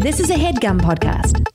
This is a HeadGum podcast.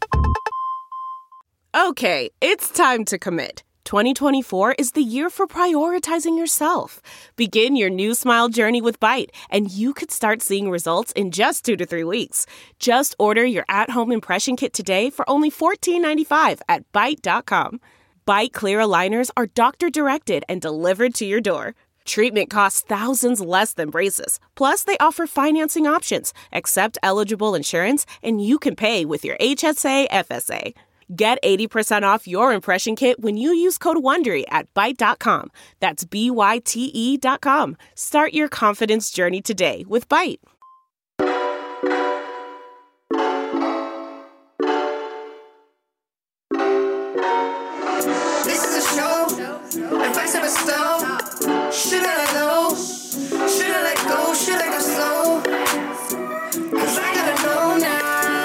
Okay, it's time to commit. 2024 is the year for prioritizing yourself. Begin your new smile journey with Byte, and you could start seeing results in just 2 to 3 weeks. Just order your at-home impression kit today for only $14.95 at Byte.com. Byte Clear aligners are doctor-directed and delivered to your door. Treatment costs thousands less than braces. Plus, they offer financing options, accept eligible insurance, and you can pay with your HSA FSA. Get 80% off your impression kit when you use code WONDERY at Byte.com. That's BYTE.com. Start your confidence journey today with Byte. This is a show. Advice of a stone. Should I let go? Should I let go? Should I go slow? 'Cause I gotta know now.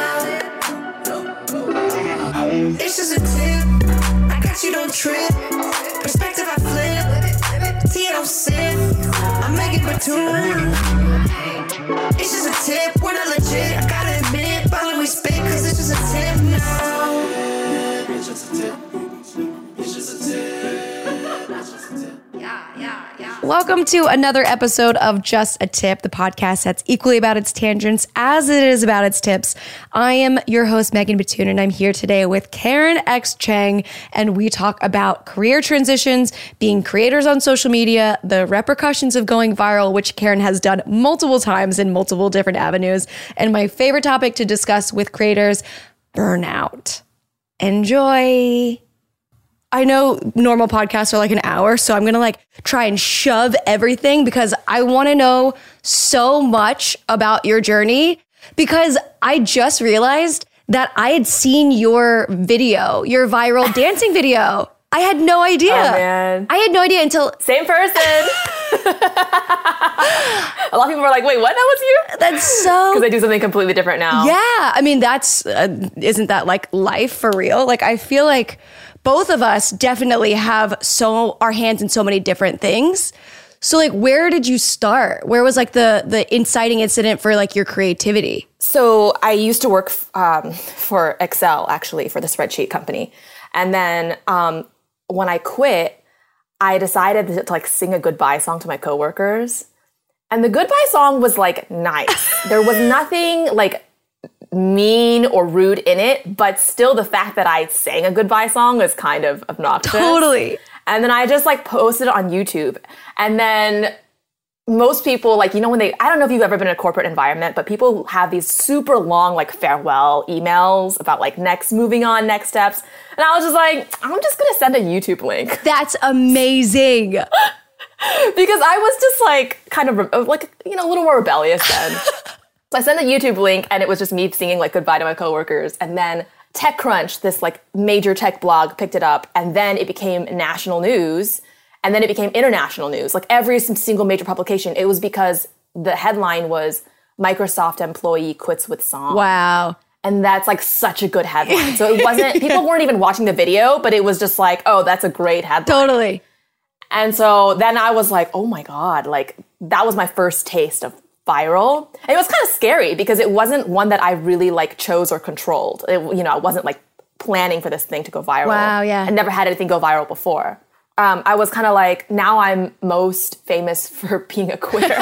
It's just a tip. I got you, don't trip. Perspective I flip. Tea I don't sip. I make it between. It's just a tip. We're not legit. I gotta admit. But when we spit, 'cause it's just a tip now. It's just a tip. It's just a tip. Welcome to another episode of Just a Tip, the podcast that's equally about its tangents as it is about its tips. I am your host, Megan Batoon, and I'm here today with Karen X. Cheng, and we talk about career transitions, being creators on social media, the repercussions of going viral, which Karen has done multiple times in multiple different avenues, and my favorite topic to discuss with creators, burnout. Enjoy. I know normal podcasts are like an hour, so I'm going to try and shove everything because I want to know so much about your journey, because I just realized that I had seen your video, your viral dancing video. I had no idea. Oh, man. I had no idea until... Same person. A lot of people were like, wait, what? That was you? That's so... Because I do something completely different now. Yeah. I mean, that's... isn't that like life for real? Like, I feel like both of us definitely have our hands in so many different things. So like, where did you start? Where was like the inciting incident for like your creativity? So I used to work for Excel, actually, for the spreadsheet company. And then when I quit, I decided to like sing a goodbye song to my coworkers. And the goodbye song was like nice. There was nothing like mean or rude in it, but still the fact that I sang a goodbye song was kind of obnoxious. Totally. And then I just like posted it on YouTube. And then most people, like, you know, I don't know if you've ever been in a corporate environment, but people have these super long, like, farewell emails about, like, moving on, next steps. And I was just like, I'm just going to send a YouTube link. That's amazing. Because I was just, like, kind of, like, you know, a little more rebellious then. So I sent a YouTube link, and it was just me singing, like, goodbye to my coworkers. And then TechCrunch, this, like, major tech blog, picked it up, and then it became national news. And then it became international news. Like every single major publication, it was because the headline was Microsoft employee quits with song. Wow. And that's like such a good headline. So it wasn't, people weren't even watching the video, but it was just like, oh, that's a great headline. Totally. And so then I was like, oh my God, like that was my first taste of viral. And it was kind of scary because it wasn't one that I really like chose or controlled. I wasn't like planning for this thing to go viral. Wow, yeah. I never had anything go viral before. I was kind of like, now I'm most famous for being a quitter.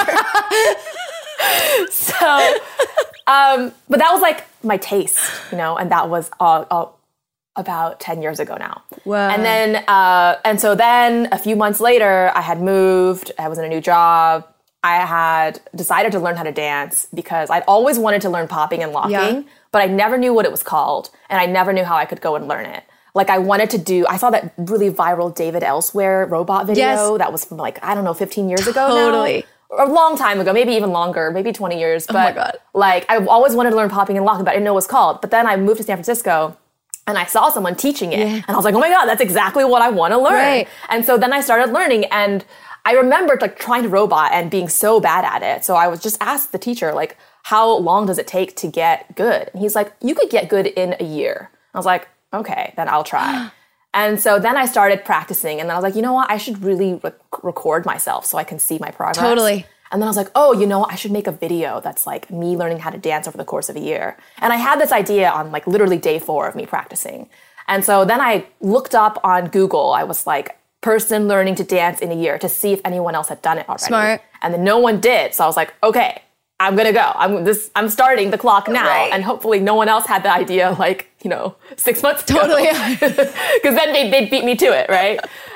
So, but that was like my taste, and that was about 10 years ago now. Wow. And then, and so then a few months later, I had moved, I was in a new job. I had decided to learn how to dance because I'd always wanted to learn popping and locking, but I never knew what it was called. And I never knew how I could go and learn it. Like I saw that really viral David Elsewhere robot video that was from 15 years ago now. Totally. A long time ago, maybe even longer, maybe 20 years. But oh my God. I always wanted to learn popping and locking, but I didn't know what it was called. But then I moved to San Francisco and I saw someone teaching it. Yeah. And I was like, oh my God, that's exactly what I want to learn. Right. And so then I started learning, and I remembered trying to robot and being so bad at it. So I was just asked the teacher, how long does it take to get good? And he's like, you could get good in a year. I was like, okay, then I'll try. And so then I started practicing, and then I was like, you know what? I should really record myself so I can see my progress. Totally. And then I was like, oh, I should make a video that's like me learning how to dance over the course of a year. And I had this idea on like literally day 4 of me practicing. And so then I looked up on Google. I was like, person learning to dance in a year to see if anyone else had done it already. Smart. And then no one did. So I was like, okay, I'm gonna go. I'm starting the clock now. Right. And hopefully no one else had the idea like, 6 months ago. Totally. Because then they'd beat me to it, right?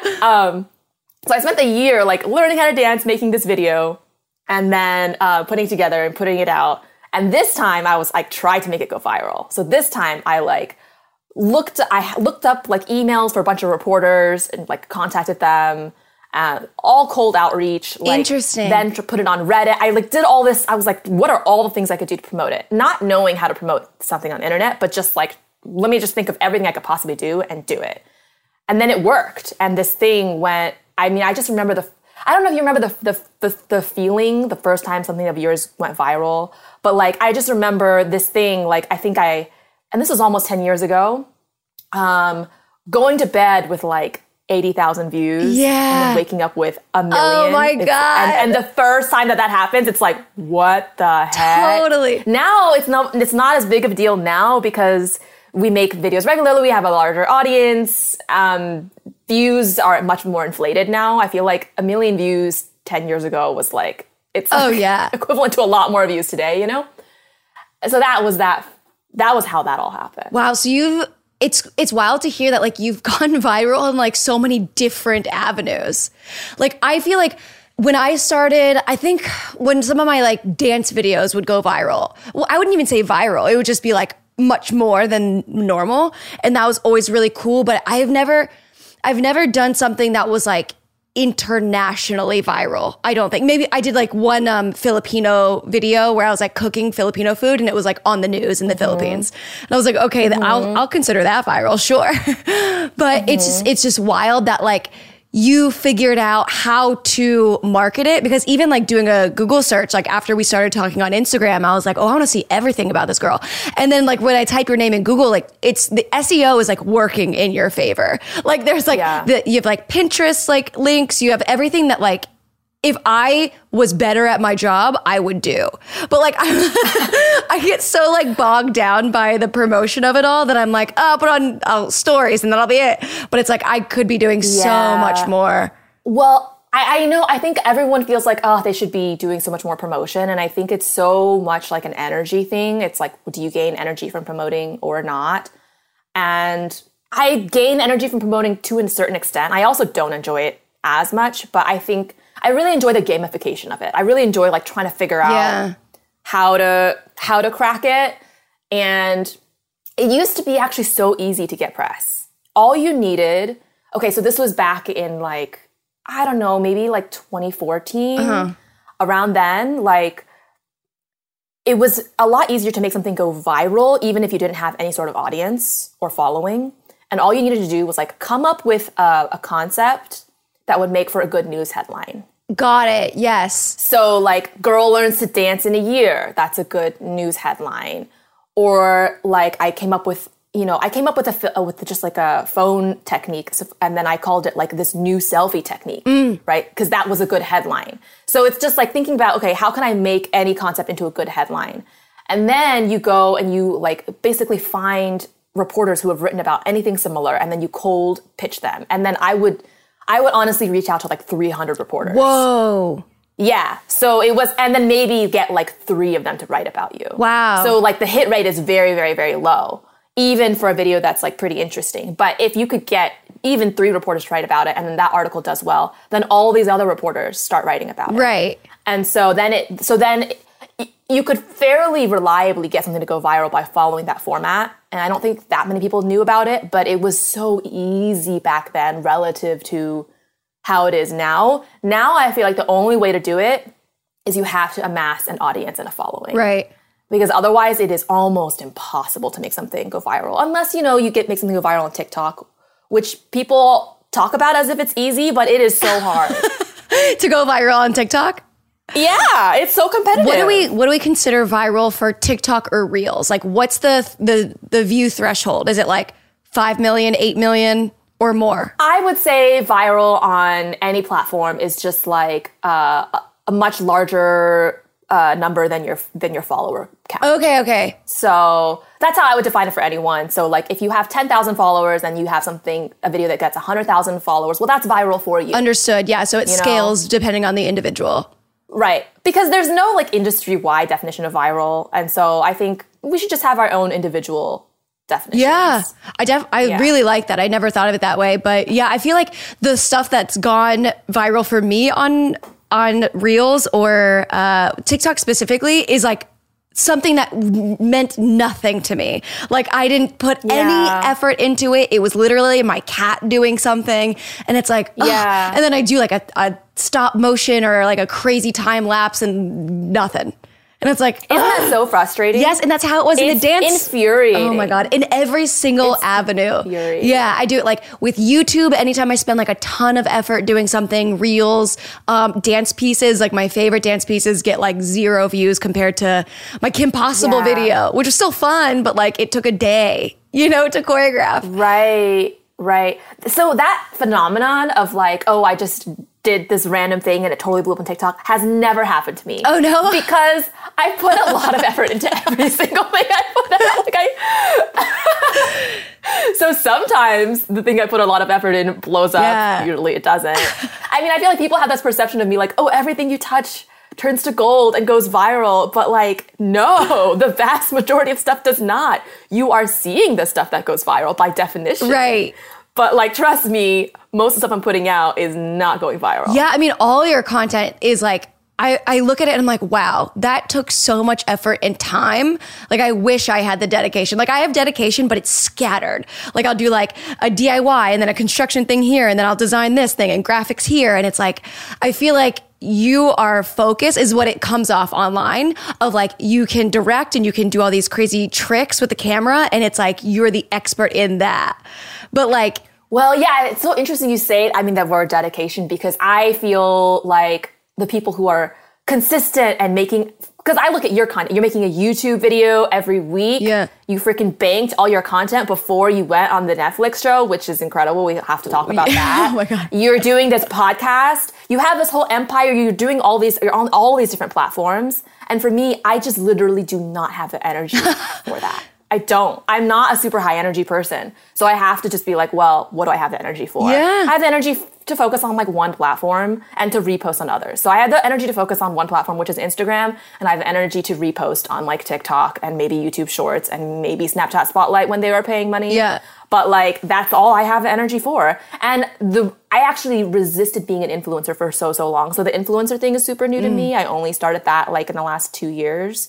So I spent the year like learning how to dance, making this video, and then putting together and putting it out. And this time I tried to make it go viral. So this time I looked up like emails for a bunch of reporters and like contacted them, all cold outreach. Like, interesting. Then to put it on Reddit. I like did all this. I was like, what are all the things I could do to promote it? Not knowing how to promote something on the internet, but just like, let me just think of everything I could possibly do and do it. And then it worked. And this thing went, I just remember I don't know if you remember the feeling the first time something of yours went viral, but like, I just remember this thing, like, and this was almost 10 years ago, going to bed with like 80,000 views. Yeah. And then waking up with 1 million. Oh my God. And the first time that happens, it's like, what the heck? Totally. Now it's not as big of a deal now because we make videos regularly. We have a larger audience. Views are much more inflated now. I feel like 1 million views 10 years ago was like, it's equivalent to a lot more views today, So that was how that all happened. Wow. So it's wild to hear that like you've gone viral in like so many different avenues. Like I feel like when I started, I think when some of my like dance videos would go viral, well, I wouldn't even say viral. It would just be like much more than normal. And that was always really cool. But I've never done something that was like internationally viral. I don't think. Maybe I did like one Filipino video where I was like cooking Filipino food and it was like on the news in the Philippines. And I was like, okay, then I'll consider that viral, sure. But it's just wild that like you figured out how to market it, because even like doing a Google search, like after we started talking on Instagram, I was like, oh, I want to see everything about this girl. And then like when I type your name in Google, like it's the SEO is like working in your favor. Like there's like you have like Pinterest like links, you have everything that like if I was better at my job, I would do. But like I get so like bogged down by the promotion of it all that I'm like, oh, I'll put on stories and that'll be it. But it's like I could be doing so much more. Well, I know, I think everyone feels like, oh, they should be doing so much more promotion. And I think it's so much like an energy thing. It's like, do you gain energy from promoting or not? And I gain energy from promoting to a certain extent. I also don't enjoy it as much, but I think I really enjoy the gamification of it. I really enjoy like trying to figure out how to crack it. And it used to be actually so easy to get press. All you needed, okay, so this was back in like, I don't know, maybe like 2014, around then, like it was a lot easier to make something go viral, even if you didn't have any sort of audience or following. And all you needed to do was like come up with a concept that would make for a good news headline. Got it. Yes. So like girl learns to dance in a year. That's a good news headline. Or like I came up with just like a phone technique. And then I called it like this new selfie technique, right? Because that was a good headline. So it's just like thinking about, okay, how can I make any concept into a good headline? And then you go and you like basically find reporters who have written about anything similar. And then you cold pitch them. And then I would honestly reach out to like 300 reporters. Whoa. Yeah. So it was, and then maybe get like 3 of them to write about you. Wow. So like the hit rate is very, very, very low, even for a video that's like pretty interesting. But if you could get even 3 reporters to write about it and then that article does well, then all these other reporters start writing about it. Right. And so then you could fairly reliably get something to go viral by following that format. And I don't think that many people knew about it, but it was so easy back then relative to how it is now. Now I feel like the only way to do it is you have to amass an audience and a following. Right. Because otherwise it is almost impossible to make something go viral. Unless, you make something go viral on TikTok, which people talk about as if it's easy, but it is so hard. To go viral on TikTok? Yeah, it's so competitive. What do we consider viral for TikTok or Reels? Like what's the view threshold? Is it like 5 million, 8 million or more? I would say viral on any platform is just like a much larger number than your follower count. Okay. So that's how I would define it for anyone. So like if you have 10,000 followers and you have a video that gets 100,000 followers, well, that's viral for you. Understood. Yeah. So it scales depending on the individual. Right. Because there's no like industry-wide definition of viral. And so I think we should just have our own individual definitions. Yeah. I really like that. I never thought of it that way. But yeah, I feel like the stuff that's gone viral for me on Reels or TikTok specifically is like something that meant nothing to me. Like I didn't put any effort into it. It was literally my cat doing something. And it's like, ugh. And then I do like a stop motion or like a crazy time lapse and nothing. And it's like, isn't that so frustrating? Yes, and that's how it was in the dance. Infuriating. Oh my God. In every single avenue. Yeah, I do it like with YouTube. Anytime I spend like a ton of effort doing something, Reels, dance pieces, like my favorite dance pieces get like 0 views compared to my Kim Possible video, which was still fun, but like it took a day, to choreograph. Right. So that phenomenon of like, oh, I just did this random thing and it totally blew up on TikTok has never happened to me. Oh no. Because I put a lot of effort into every single thing I put out. So sometimes the thing I put a lot of effort in blows up. Usually it doesn't. I mean, I feel like people have this perception of me like, oh, everything you touch turns to gold and goes viral. But like, no, the vast majority of stuff does not. You are seeing the stuff that goes viral by definition. Right. But like, trust me, most of the stuff I'm putting out is not going viral. Yeah, I mean, all your content is like, I look at it and I'm like, wow, that took so much effort and time. Like, I wish I had the dedication. Like, I have dedication, but it's scattered. Like, I'll do like a DIY and then a construction thing here, and then I'll design this thing and graphics here. And it's like, I feel like you are focused is what it comes off online of like, you can direct and you can do all these crazy tricks with the camera. And it's like, you're the expert in that. But like, well, yeah, it's so interesting you say it. I mean, that word dedication, because I feel like the people who are consistent and making, because I look at your content, you're making a YouTube video every week. Yeah. You freaking banked all your content before you went on the Netflix show, which is incredible. We have to talk about that. Oh my God. You're doing this podcast. You have this whole empire. You're doing all these, you're on all these different platforms. And for me, I just literally do not have the energy for that. I don't. I'm not a super high energy person. So I have to just be like, well, what do I have the energy for? Yeah. I have the energy to focus on like one platform and to repost on others. So I have the energy to focus on one platform, which is Instagram. And I have the energy to repost on like TikTok and maybe YouTube Shorts and maybe Snapchat Spotlight when they are paying money. Yeah. But like, that's all I have the energy for. And I actually resisted being an influencer for so long. So the influencer thing is super new to me. I only started that like in the last 2 years.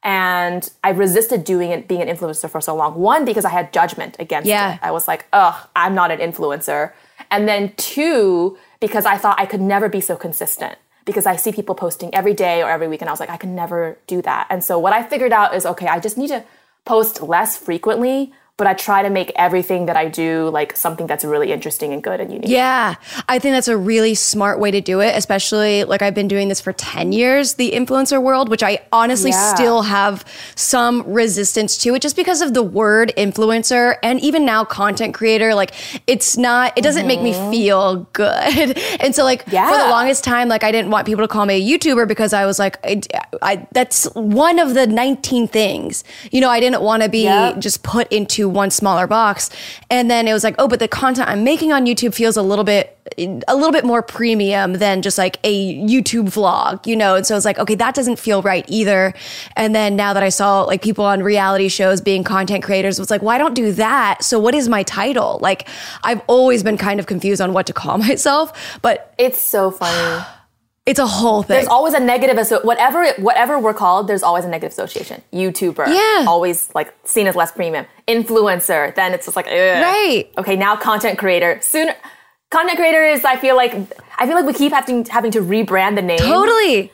And I resisted being an influencer for so long. One, because I had judgment against it. I was like, ugh, I'm not an influencer. And then 2, because I thought I could never be so consistent. Because I see people posting every day or every week, and I was like, I could never do that. And so what I figured out is, okay, I just need to post less frequently, but I try to make everything that I do like something that's really interesting and good and unique. Yeah, I think that's a really smart way to do it, especially like I've been doing this for 10 years, the influencer world, which I honestly still have some resistance to it just because of the word influencer and even now content creator. Like it doesn't make me feel good. And so like for the longest time, like I didn't want people to call me a YouTuber because I was like, that's one of the 19 things, I didn't want to be just put into one smaller box. And then it was like, oh, but the content I'm making on YouTube feels a little bit more premium than just like a YouTube vlog, And so it's like, okay, that doesn't feel right either. And then now that I saw like people on reality shows being content creators, it was like, well, I don't do that. So what is my title? Like I've always been kind of confused on what to call myself, but it's so funny. It's a whole thing. There's always a negative, whatever we're called, there's always a negative association. YouTuber, always like seen as less premium. Influencer, then it's just like, ugh. Right. Okay, now content creator. Soon, content creator is, I feel like we keep having to rebrand the name. Totally.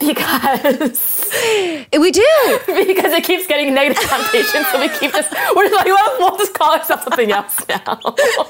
Because we do. Because it keeps getting negative connotations, so we're just like, well, we'll just call ourselves something else now.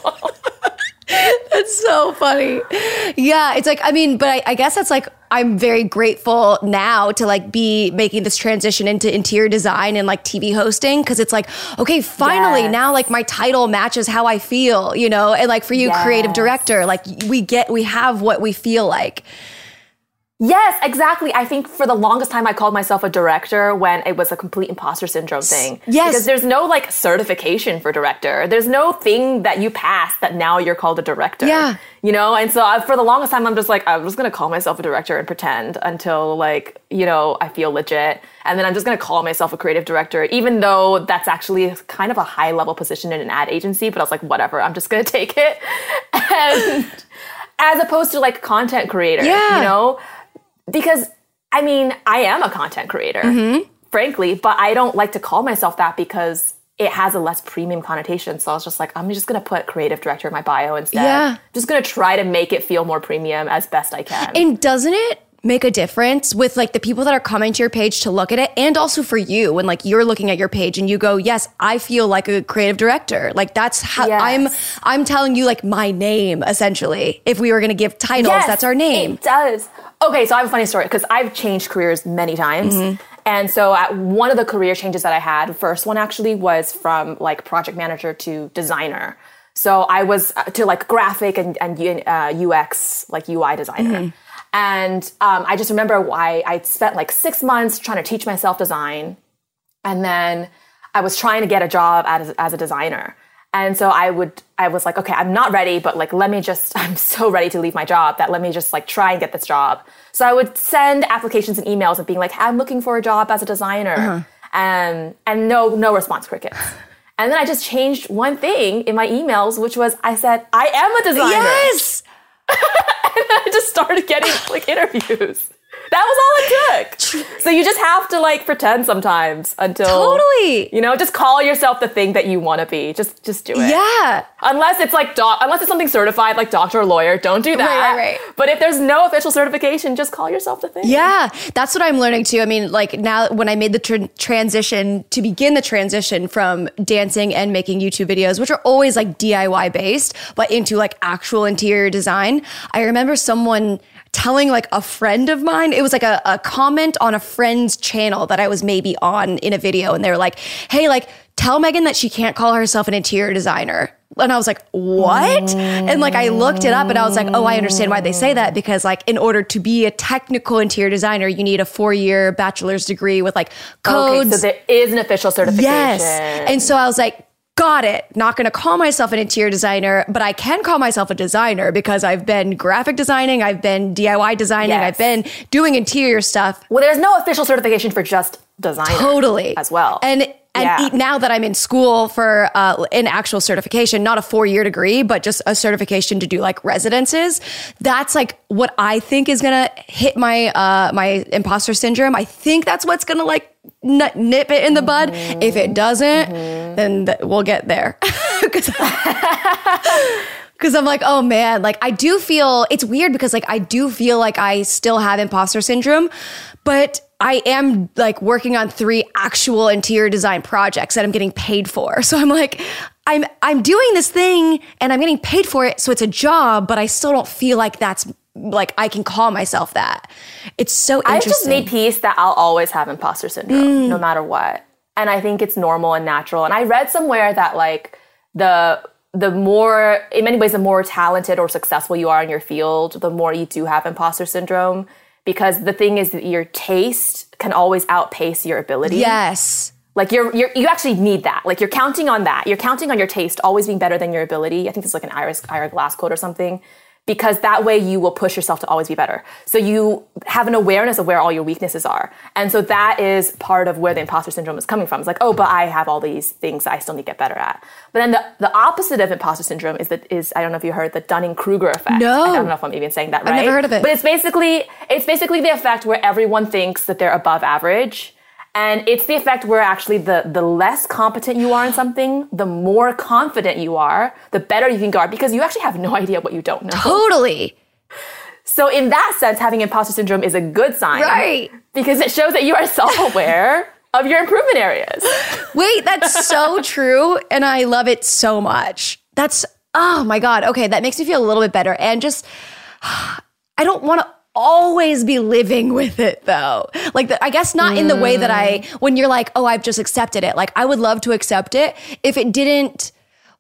That's so funny. Yeah, it's like, I mean, but I guess that's like, I'm very grateful now to like be making this transition into interior design and like TV hosting. Cause it's like, okay, finally now like my title matches how I feel, and like for you, creative director, like we have what we feel like. Yes, exactly. I think for the longest time I called myself a director when it was a complete imposter syndrome thing. Yes. Because there's no like certification for director. There's no thing that you pass that now you're called a director. Yeah. You know? And so for the longest time I'm just like, I'm just going to call myself a director and pretend until like, you know, I feel legit. And then I'm just going to call myself a creative director, even though that's actually kind of a high level position in an ad agency. But I was like, whatever, I'm just going to take it. And as opposed to like content creator, you know? Because, I mean, I am a content creator, frankly, but I don't like to call myself that because it has a less premium connotation. So I was just like, I'm just going to put creative director in my bio instead. Yeah. Just going to try to make it feel more premium as best I can. And doesn't it make a difference with like the people that are coming to your page to look at it, and also for you when like you're looking at your page and you go, yes, I feel like a creative director. Like that's how I'm telling you like my name essentially. If we were going to give titles, that's our name. It does. Okay, so I have a funny story because I've changed careers many times. And so one of the career changes that I had, the first one actually was from like project manager to designer. So I was to like graphic and UX, like UI designer. And I just remember why I spent like 6 months trying to teach myself design. And then I was trying to get a job as a designer. And so I was like, okay, I'm not ready, but like, I'm so ready to leave my job that let me just like try and get this job. So I would send applications and emails and being like, I'm looking for a job as a designer. And no response, crickets. And then I just changed one thing in my emails, which was I said, I am a designer. Yes. And I just started getting like interviews. That was all it took. So you just have to like pretend sometimes until Totally. You know, just call yourself the thing that you want to be. Just do it. Yeah. Unless it's like unless it's something certified like doctor or lawyer, don't do that. Right. But if there's no official certification, just call yourself the thing. Yeah, that's what I'm learning too. I mean, like now when I made the transition to begin the transition from dancing and making YouTube videos, which are always like DIY based, but into like actual interior design, I remember someone telling like a friend of mine, it was like a comment on a friend's channel that I was maybe on in a video. And they were like, hey, like tell Megan that she can't call herself an interior designer. And I was like, what? And like, I looked it up and I was like, oh, I understand why they say that. Because like, in order to be a technical interior designer, you need a 4-year bachelor's degree with like codes. Okay, so there is an official certification. Yes. And so I was like, got it. Not going to call myself an interior designer, but I can call myself a designer because I've been graphic designing, I've been DIY designing, I've been doing interior stuff. Well, there's no official certification for just designer. Totally. As well. And now that I'm in school for an actual certification, not a 4-year degree, but just a certification to do like residences, that's like what I think is going to hit my my imposter syndrome. I think that's what's going to like nip it in the bud. If it doesn't, then we'll get there. Because I'm like, oh man, like I do feel, it's weird because like I do feel like I still have imposter syndrome, but I am like working on 3 actual interior design projects that I'm getting paid for. So I'm like, I'm doing this thing and I'm getting paid for it. So it's a job, but I still don't feel like that's like I can call myself that. It's so interesting. I've just made peace that I'll always have imposter syndrome, no matter what. And I think it's normal and natural. And I read somewhere that like the more, in many ways, the more talented or successful you are in your field, the more you do have imposter syndrome. Because the thing is that your taste can always outpace your ability. Yes. Like you actually need that. Like you're counting on that. You're counting on your taste always being better than your ability. I think it's like an Ira Glass quote or something. Because that way you will push yourself to always be better. So you have an awareness of where all your weaknesses are. And so that is part of where the imposter syndrome is coming from. It's like, oh, but I have all these things I still need to get better at. But then the opposite of imposter syndrome is I don't know if you heard the Dunning-Kruger effect. No. I don't know if I'm even saying that right. I've never heard of it. But it's basically the effect where everyone thinks that they're above average. And it's the effect where actually the less competent you are in something, the more confident you are, the better you can guard because you actually have no idea what you don't know. Totally. So in that sense, having imposter syndrome is a good sign. Right. Because it shows that you are self-aware of your improvement areas. Wait, that's so true. And I love it so much. Oh my God. Okay, that makes me feel a little bit better. And just, I don't want to always be living with it though. Like, I guess not in the way that when you're like, oh, I've just accepted it. Like, I would love to accept it if it didn't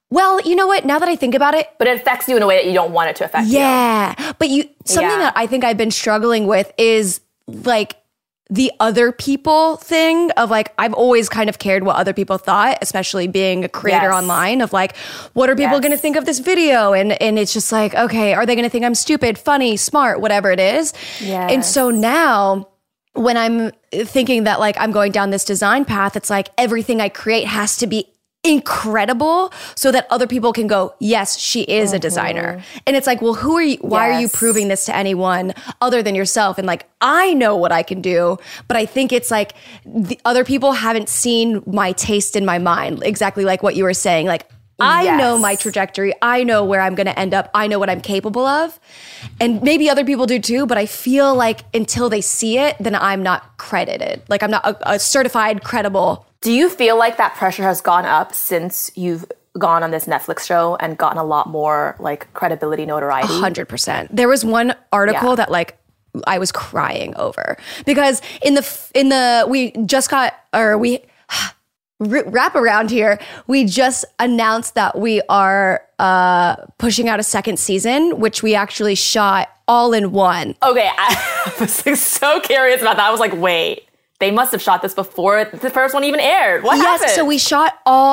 Well, you know what? Now that I think about it, But it affects you in a way that you don't want it to affect you. yeah. But something that I think I've been struggling with is like the other people thing of like, I've always kind of cared what other people thought, especially being a creator Yes. online of like, what are people Yes. going to think of this video? And it's just like, okay, are they going to think I'm stupid, funny, smart, whatever it is? Yes. And so now when I'm thinking that like I'm going down this design path, it's like everything I create has to be incredible so that other people can go, yes, she is a designer. And it's like, well, who are you? Why are you Yes. proving this to anyone other than yourself? And like, I know what I can do, but I think it's like the other people haven't seen my taste in my mind, exactly like what you were saying. Like, I know my trajectory. I know where I'm going to end up. I know what I'm capable of. And maybe other people do too, but I feel like until they see it, then I'm not credited. Like I'm not a certified credible. Do you feel like that pressure has gone up since you've gone on this Netflix show and gotten a lot more like credibility, notoriety? 100%. There was one article Yeah. that like I was crying over because we just got, or we wrap around here. We just announced that we are pushing out a second season, which we actually shot all in one. Okay, I was like, so curious about that. I was like, wait, they must have shot this before the first one even aired. What happened? So we shot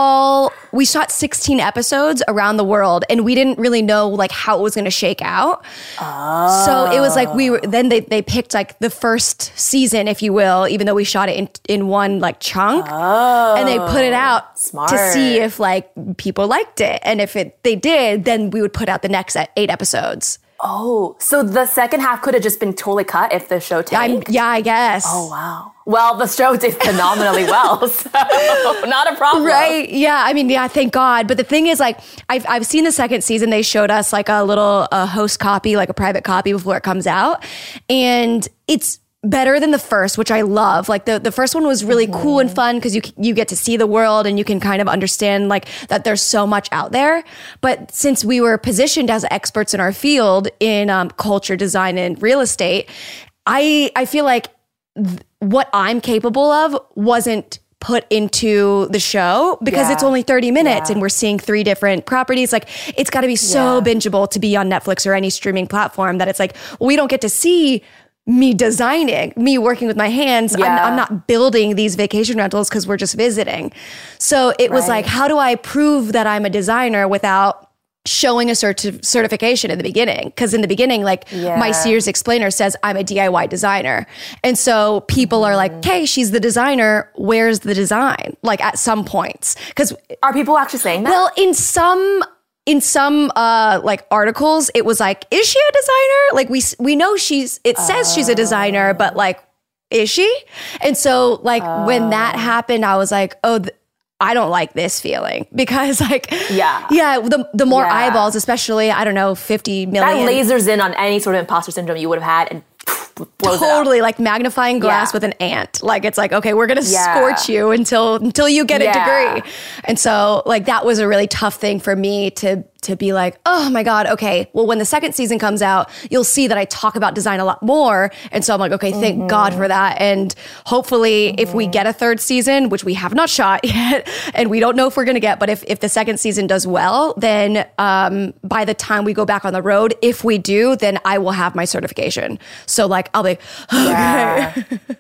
16 episodes around the world, and we didn't really know like how it was going to shake out. So it was like they picked like the first season, if you will, even though we shot it in one like chunk, and they put it out to see if like people liked it, and if they did, then we would put out the next 8 episodes. Oh, so the second half could have just been totally cut if the show tanked? I guess. Oh, wow. Well, the show did phenomenally well, so not a problem. Right. Yeah. I mean, yeah, thank God. But the thing is, like, I've seen the second season. They showed us like a little host copy, like a private copy before it comes out. And it's better than the first, which I love. Like the first one was really cool and fun because you get to see the world and you can kind of understand like that there's so much out there. But since we were positioned as experts in our field in culture, design, and real estate, I feel like what I'm capable of wasn't put into the show because it's only 30 minutes and we're seeing 3 different properties. Like it's got to be so bingeable to be on Netflix or any streaming platform that it's like, well, we don't get to see me designing, me working with my hands. I'm not building these vacation rentals because we're just visiting. So it was like, how do I prove that I'm a designer without showing a certification in the beginning? Because in the beginning, like my Sears explainer says I'm a DIY designer. And so people are like, hey, she's the designer. Where's the design? Like at some points. Because are people actually saying that? well, in some like articles, it was like, is she a designer? Like we know it says she's a designer, but like, is she? And so like when that happened, I was like, oh, I don't like this feeling because like, the more eyeballs, especially, I don't know, 50 million. That lasers in on any sort of imposter syndrome you would have had and blows totally it up. like magnifying glass with an ant. Like it's like, okay, we're going to scorch you until you get a degree. And so like that was a really tough thing for me to be like, oh my God, okay, well, when the second season comes out, you'll see that I talk about design a lot more. And so I'm like, okay, thank God for that. And hopefully if we get a third season, which we have not shot yet, and we don't know if we're going to get, but if the second season does well, then by the time we go back on the road, if we do, then I will have my certification. So like, I'll be, okay.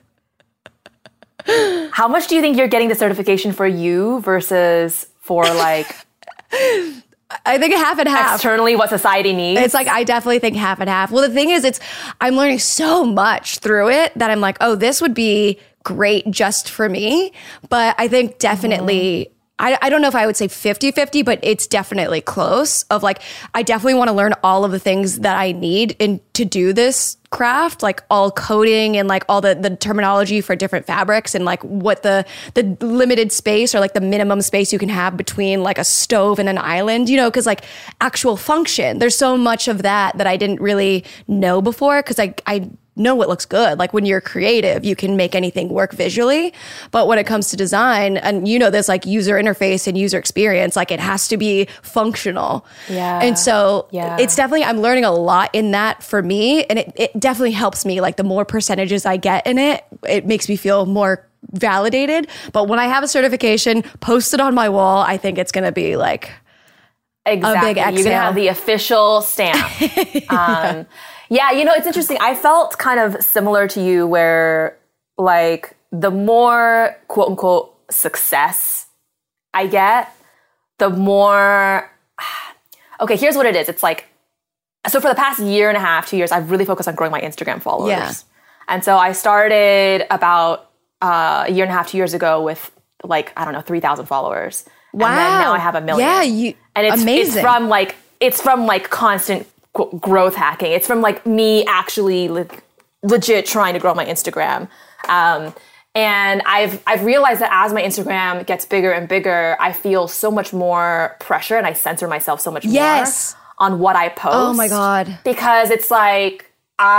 How much do you think you're getting the certification for you versus for like... I think half and half. Externally, what society needs. It's like, I definitely think half and half. Well, the thing is, I'm learning so much through it that I'm like, oh, this would be great just for me. But I think definitely, I don't know if I would say 50-50, but it's definitely close of like, I definitely want to learn all of the things that I need to do this craft, like all coding and like all the terminology for different fabrics and like what the limited space or like the minimum space you can have between like a stove and an island, you know, because like actual function, there's so much of that I didn't really know before because I know what looks good. Like when you're creative, you can make anything work visually. But when it comes to design, and you know, this like user interface and user experience, like it has to be functional. Yeah. And so it's definitely, I'm learning a lot in that for me. And it definitely helps me. Like the more percentages I get in it, it makes me feel more validated. But when I have a certification posted on my wall, I think it's going to be like Exactly. a big exhale. You're going to have the official stamp. Yeah, it's interesting. I felt kind of similar to you where like the more quote unquote success I get, the more, okay, here's what it is. It's like, so for the past year and a half, 2 years, I've really focused on growing my Instagram followers. Yeah. And so I started about a year and a half, 2 years ago with like, I don't know, 3,000 followers. Wow. And then now I have 1 million. Yeah, and it's amazing. It's from constant growth hacking. It's from like me actually legit trying to grow my Instagram. And I've realized that as my Instagram gets bigger and bigger, I feel so much more pressure and I censor myself so much more on what I post. Oh my God. Because it's like,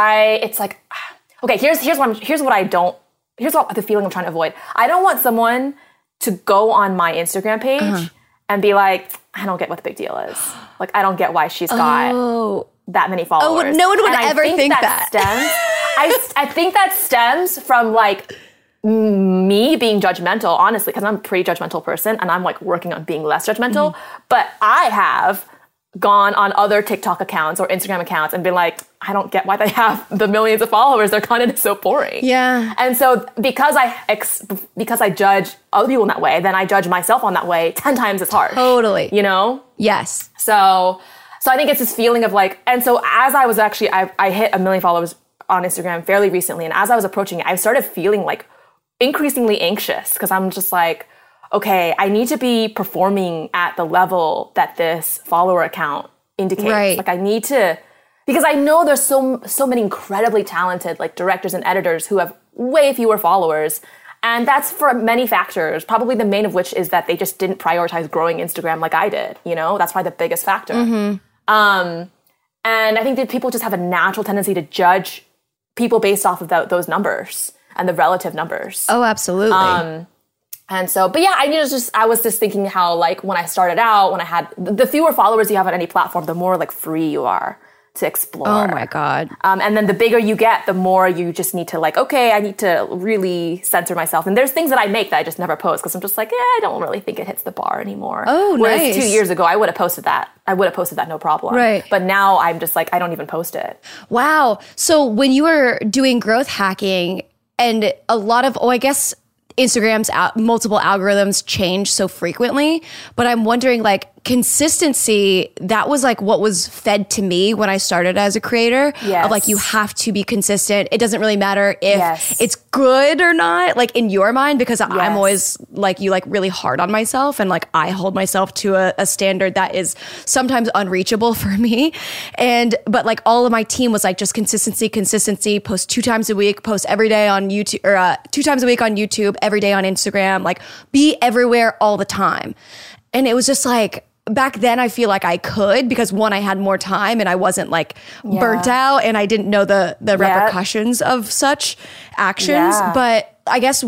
okay, here's what the feeling I'm trying to avoid. I don't want someone to go on my Instagram page and be like, I don't get what the big deal is. Like, I don't get why she's got that many followers. Oh, no one would ever think that. I think that stems from like me being judgmental, honestly, because I'm a pretty judgmental person and I'm like working on being less judgmental. But I have gone on other TikTok accounts or Instagram accounts and been like, I don't get why they have the millions of followers. Their content is so boring. Yeah. And so because I judge other people in that way, then I judge myself on that way 10 times as hard. Totally. Yes. So I think it's this feeling of like, and so as I was actually, I hit 1 million followers on Instagram fairly recently. And as I was approaching it, I started feeling like increasingly anxious because I'm just like, okay, I need to be performing at the level that this follower account indicates. Right. Like I need to, because I know there's so many incredibly talented like directors and editors who have way fewer followers. And that's for many factors, probably the main of which is that they just didn't prioritize growing Instagram like I did. That's probably the biggest factor. And I think that people just have a natural tendency to judge people based off of those numbers and the relative numbers. Oh, absolutely. And so, but yeah, I was just thinking how like when I started out, when I had the fewer followers you have on any platform, the more like free you are to explore. Oh my God. And then the bigger you get, the more you just need to like, okay, I need to really censor myself. And there's things that I make that I just never post because I'm just like, I don't really think it hits the bar anymore. Oh, Whereas nice. 2 years ago, I would have posted that. No problem. Right. But now I'm just like, I don't even post it. Wow. So when you were doing growth hacking and a lot of, I guess Instagram's multiple algorithms change so frequently, but I'm wondering like consistency, that was like what was fed to me when I started as a creator. Yes. Of like, you have to be consistent. It doesn't really matter if Yes. it's good or not, like in your mind, because I'm always like you, like really hard on myself. And like, I hold myself to a standard that is sometimes unreachable for me. But like all of my team was like, just consistency, post 2 times a week, post every day on YouTube or 2 times a week on YouTube, every day on Instagram, like be everywhere all the time. And it was just like, back then I feel like I could because one, I had more time and I wasn't like burnt out and I didn't know the repercussions of such actions. Yeah. But I guess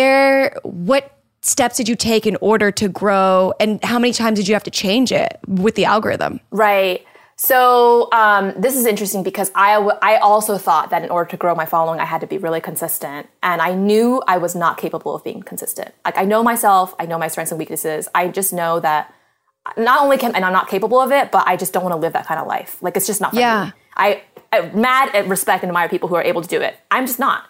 what steps did you take in order to grow and how many times did you have to change it with the algorithm? Right. So this is interesting because I also thought that in order to grow my following, I had to be really consistent. And I knew I was not capable of being consistent. Like I know myself, I know my strengths and weaknesses. I just know that not only and I'm not capable of it, but I just don't want to live that kind of life. Like it's just not for me. I mad at respect and admire people who are able to do it. I'm just not.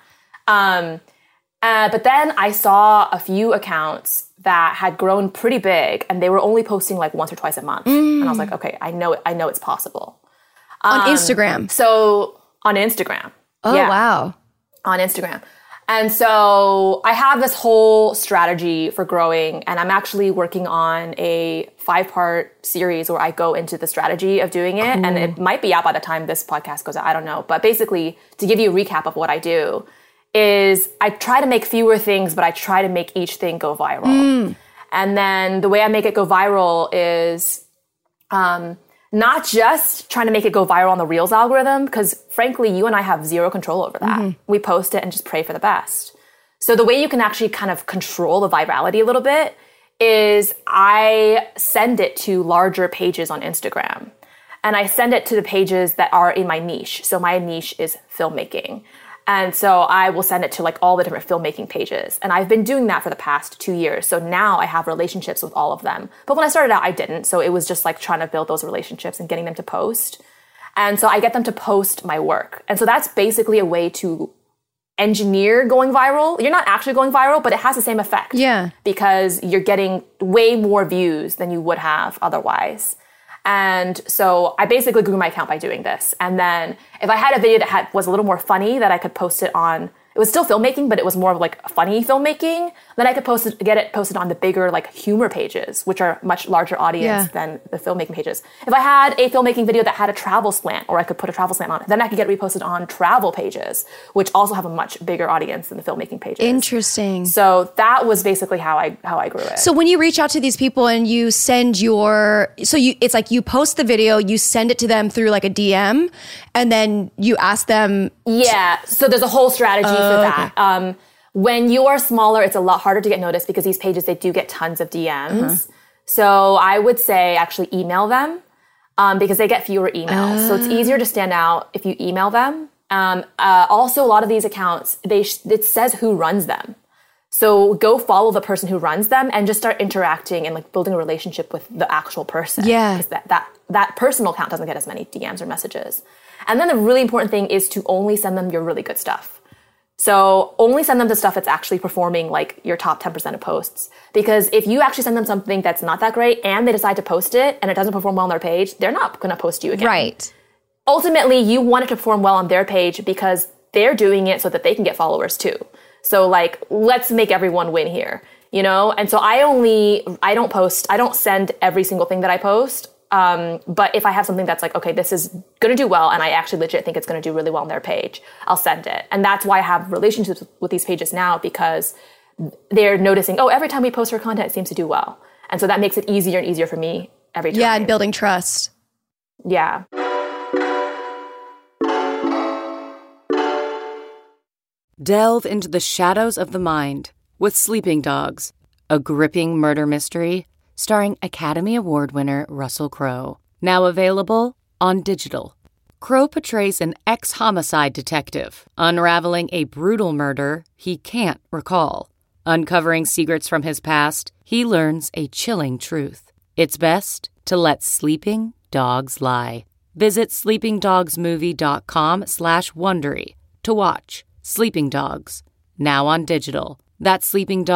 But then I saw a few accounts that had grown pretty big and they were only posting like once or twice a month. And I was like, okay, I know it's possible. On Instagram? So on Instagram. Oh, wow. On Instagram. And so I have this whole strategy for growing and I'm actually working on a 5-part series where I go into the strategy of doing it. Cool. And it might be out by the time this podcast goes out. I don't know. But basically, to give you a recap of what I do, is I try to make fewer things, but I try to make each thing go viral. And then the way I make it go viral is not just trying to make it go viral on the Reels algorithm, because frankly, you and I have zero control over that. We post it and just pray for the best. So the way you can actually kind of control the virality a little bit is I send it to larger pages on Instagram. And I send it to the pages that are in my niche. So my niche is filmmaking. And so I will send it to like all the different filmmaking pages. And I've been doing that for the past 2 years. So now I have relationships with all of them. But when I started out, I didn't. So it was just like trying to build those relationships and getting them to post. And so I get them to post my work. And so that's basically a way to engineer going viral. You're not actually going viral, but it has the same effect. Yeah. Because you're getting way more views than you would have otherwise. And so I basically grew my account by doing this. And then if I had a video that was a little more funny that I could post it on, it was still filmmaking, but it was more of like funny filmmaking, then I could get it posted on the bigger like humor pages, which are much larger audience than the filmmaking pages. If I had a filmmaking video that had a travel slant, or I could put a travel slant on it, then I could get reposted on travel pages, which also have a much bigger audience than the filmmaking pages. Interesting. So that was basically how I grew it. So when you reach out to these people and you send it's like you post the video, you send it to them through like a DM, and then you ask them. Yeah. So there's a whole strategy for that. Okay. When you are smaller, it's a lot harder to get noticed because these pages, they do get tons of DMs. So I would say actually email them because they get fewer emails. So it's easier to stand out if you email them. Also, a lot of these accounts, it says who runs them. So go follow the person who runs them and just start interacting and like building a relationship with the actual person. Yeah. Because that personal account doesn't get as many DMs or messages. And then the really important thing is to only send them your really good stuff. So only send them the stuff that's actually performing like your top 10% of posts. Because if you actually send them something that's not that great and they decide to post it and it doesn't perform well on their page, they're not going to post you again. Right. Ultimately, you want it to perform well on their page because they're doing it so that they can get followers too. So like, let's make everyone win here, you know? And so I don't send every single thing that I post. But if I have something that's like, okay, this is going to do well, and I actually legit think it's going to do really well on their page, I'll send it. And that's why I have relationships with these pages now, because they're noticing, oh, every time we post our content, it seems to do well. And so that makes it easier and easier for me every time. Yeah, and building trust. Yeah. Delve into the shadows of the mind with Sleeping Dogs, a gripping murder mystery starring Academy Award winner Russell Crowe. Now available on digital. Crowe portrays an ex-homicide detective unraveling a brutal murder he can't recall. Uncovering secrets from his past, he learns a chilling truth. It's best to let sleeping dogs lie. Visit sleepingdogsmovie.com/Wondery to watch Sleeping Dogs, now on digital. That's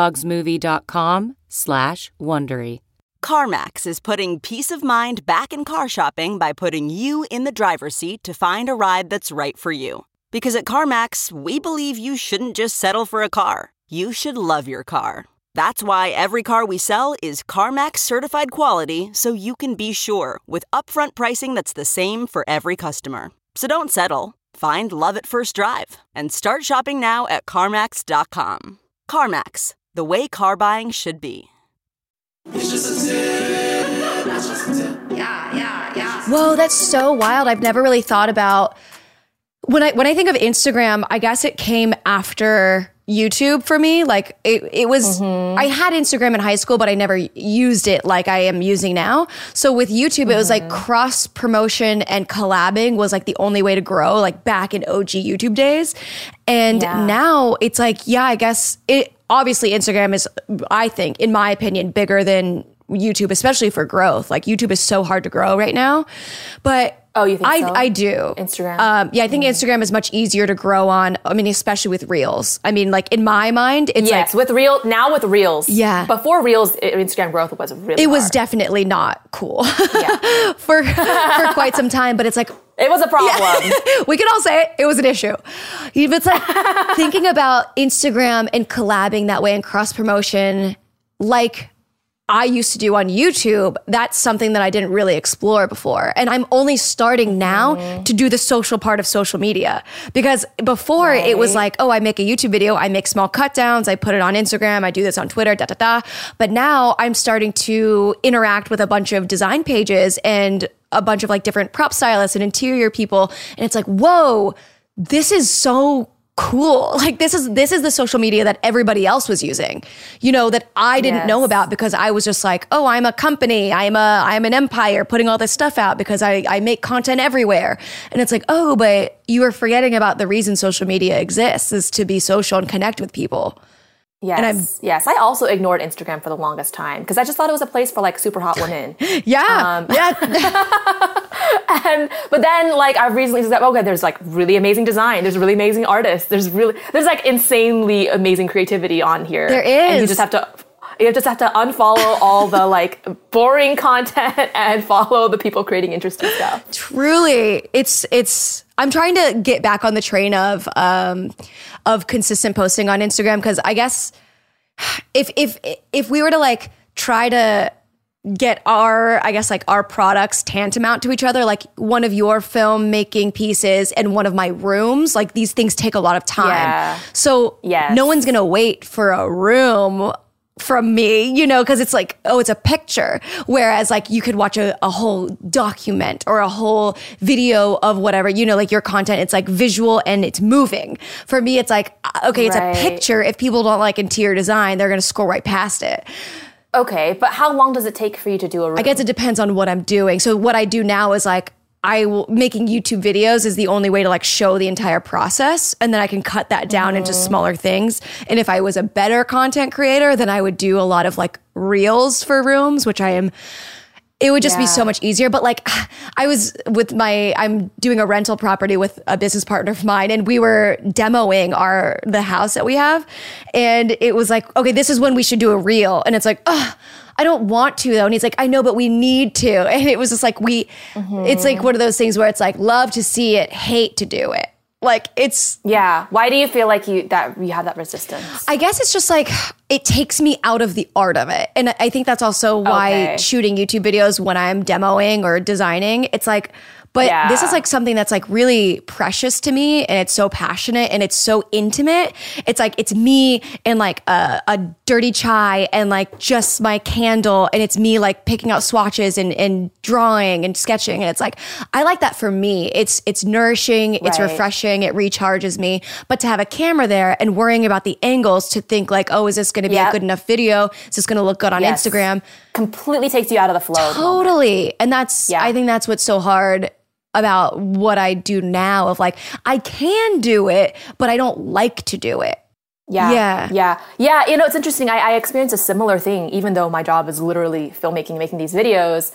sleepingdogsmovie.com/Wondery. CarMax is putting peace of mind back in car shopping by putting you in the driver's seat to find a ride that's right for you. Because at CarMax, we believe you shouldn't just settle for a car. You should love your car. That's why every car we sell is CarMax certified quality, so you can be sure with upfront pricing that's the same for every customer. So don't settle. Find love at first drive and start shopping now at CarMax.com. CarMax, the way car buying should be. It's just a tip. That's just a tip. Yeah. Whoa, that's so wild. I've never really thought about when I think of Instagram, I guess it came after YouTube for me. Like it was, I had Instagram in high school, but I never used it like I am using now. So with YouTube, it was like cross promotion and collabing was like the only way to grow, like back in OG YouTube days. And now it's like, yeah, I guess obviously Instagram is, I think, in my opinion, bigger than YouTube, especially for growth. Like YouTube is so hard to grow right now, but oh, you think so? I do. Instagram? Yeah, I think Instagram is much easier to grow on. I mean, especially with Reels. I mean, like in my mind, it's like with Reels. Yeah. Before Reels, Instagram growth was really was hard. definitely not cool for quite some time, but it's like, it was a problem. Yeah. We can all say it was an issue. It's like thinking about Instagram and collabing that way and cross promotion, like I used to do on YouTube, that's something that I didn't really explore before. And I'm only starting now to do the social part of social media. Because before it was like, oh, I make a YouTube video, I make small cut downs, I put it on Instagram, I do this on Twitter, But now I'm starting to interact with a bunch of design pages and a bunch of like different prop stylists and interior people. And it's like, whoa, this is so cool. Like this is the social media that everybody else was using, that I didn't know about because I was just like, oh, I'm a company. I'm an empire putting all this stuff out because I make content everywhere. And it's like, oh, but you are forgetting about the reason social media exists is to be social and connect with people. Yes. Yes. I also ignored Instagram for the longest time because I just thought it was a place for like super hot women. Yeah. But then like I've recently said, okay, there's like really amazing design. There's really amazing artists. There's like insanely amazing creativity on here. There is. And you just have to unfollow all the like boring content and follow the people creating interesting stuff. Truly. I'm trying to get back on the train of consistent posting on Instagram because I guess if we were to like try to get our products tantamount to each other, like one of your film making pieces and one of my rooms, like these things take a lot of time. Yeah. So no one's going to wait for a room from me, because it's like, oh, it's a picture. Whereas like you could watch a whole document or a whole video of whatever, like your content, it's like visual and it's moving. For me, it's like, okay, it's a picture. If people don't like interior design, they're going to scroll right past it. Okay, but how long does it take for you to do a room? I guess it depends on what I'm doing. So what I do now is like, making YouTube videos is the only way to like show the entire process. And then I can cut that down into smaller things. And if I was a better content creator, then I would do a lot of like reels for rooms, which it would just be so much easier. But like I'm doing a rental property with a business partner of mine and we were demoing the house that we have. And it was like, okay, this is when we should do a reel. And it's like, I don't want to though. And he's like, I know, but we need to. And it was just like, it's like one of those things where it's like, love to see it, hate to do it. Like it's. Yeah. Why do you feel like you have that resistance? I guess it's just like, it takes me out of the art of it. And I think that's also why shooting YouTube videos when I'm demoing or designing, it's like, but this is like something that's like really precious to me and it's so passionate and it's so intimate. It's like, it's me and like a dirty chai and like just my candle and it's me like picking out swatches and drawing and sketching. And it's like, I like that for me. It's nourishing, it's refreshing, it recharges me. But to have a camera there and worrying about the angles to think like, oh, is this going to be a good enough video? Is this going to look good on Instagram? Completely takes you out of the flow. Totally. And that's, I think that's what's so hard about what I do now of like, I can do it, but I don't like to do it. Yeah. It's interesting. I experienced a similar thing, even though my job is literally filmmaking, making these videos.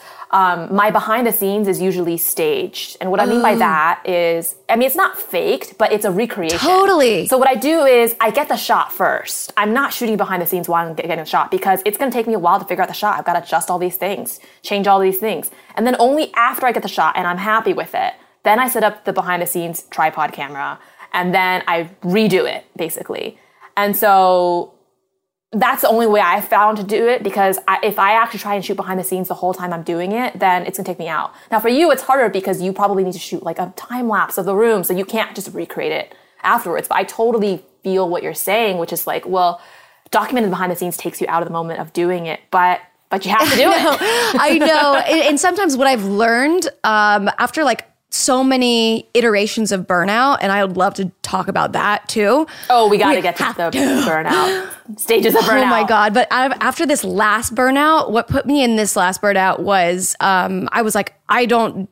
My behind the scenes is usually staged. And what I mean by that is, it's not faked, but it's a recreation. Totally. So what I do is I get the shot first. I'm not shooting behind the scenes while I'm getting a shot because it's going to take me a while to figure out the shot. I've got to adjust all these things, change all these things. And then only after I get the shot and I'm happy with it, then I set up the behind the scenes tripod camera and then I redo it basically. And so that's the only way I found to do it because if I actually try and shoot behind the scenes the whole time I'm doing it, then it's gonna take me out. Now for you, it's harder because you probably need to shoot like a time lapse of the room, so you can't just recreate it afterwards. But I totally feel what you're saying, which is like, well, documenting behind the scenes takes you out of the moment of doing it, but you have to do it. I know. And sometimes what I've learned after like so many iterations of burnout, and I would love to talk about that too. Oh, we got to get to the burnout stages of burnout. Oh my God. But after this last burnout, what put me in this last burnout was I was like, I don't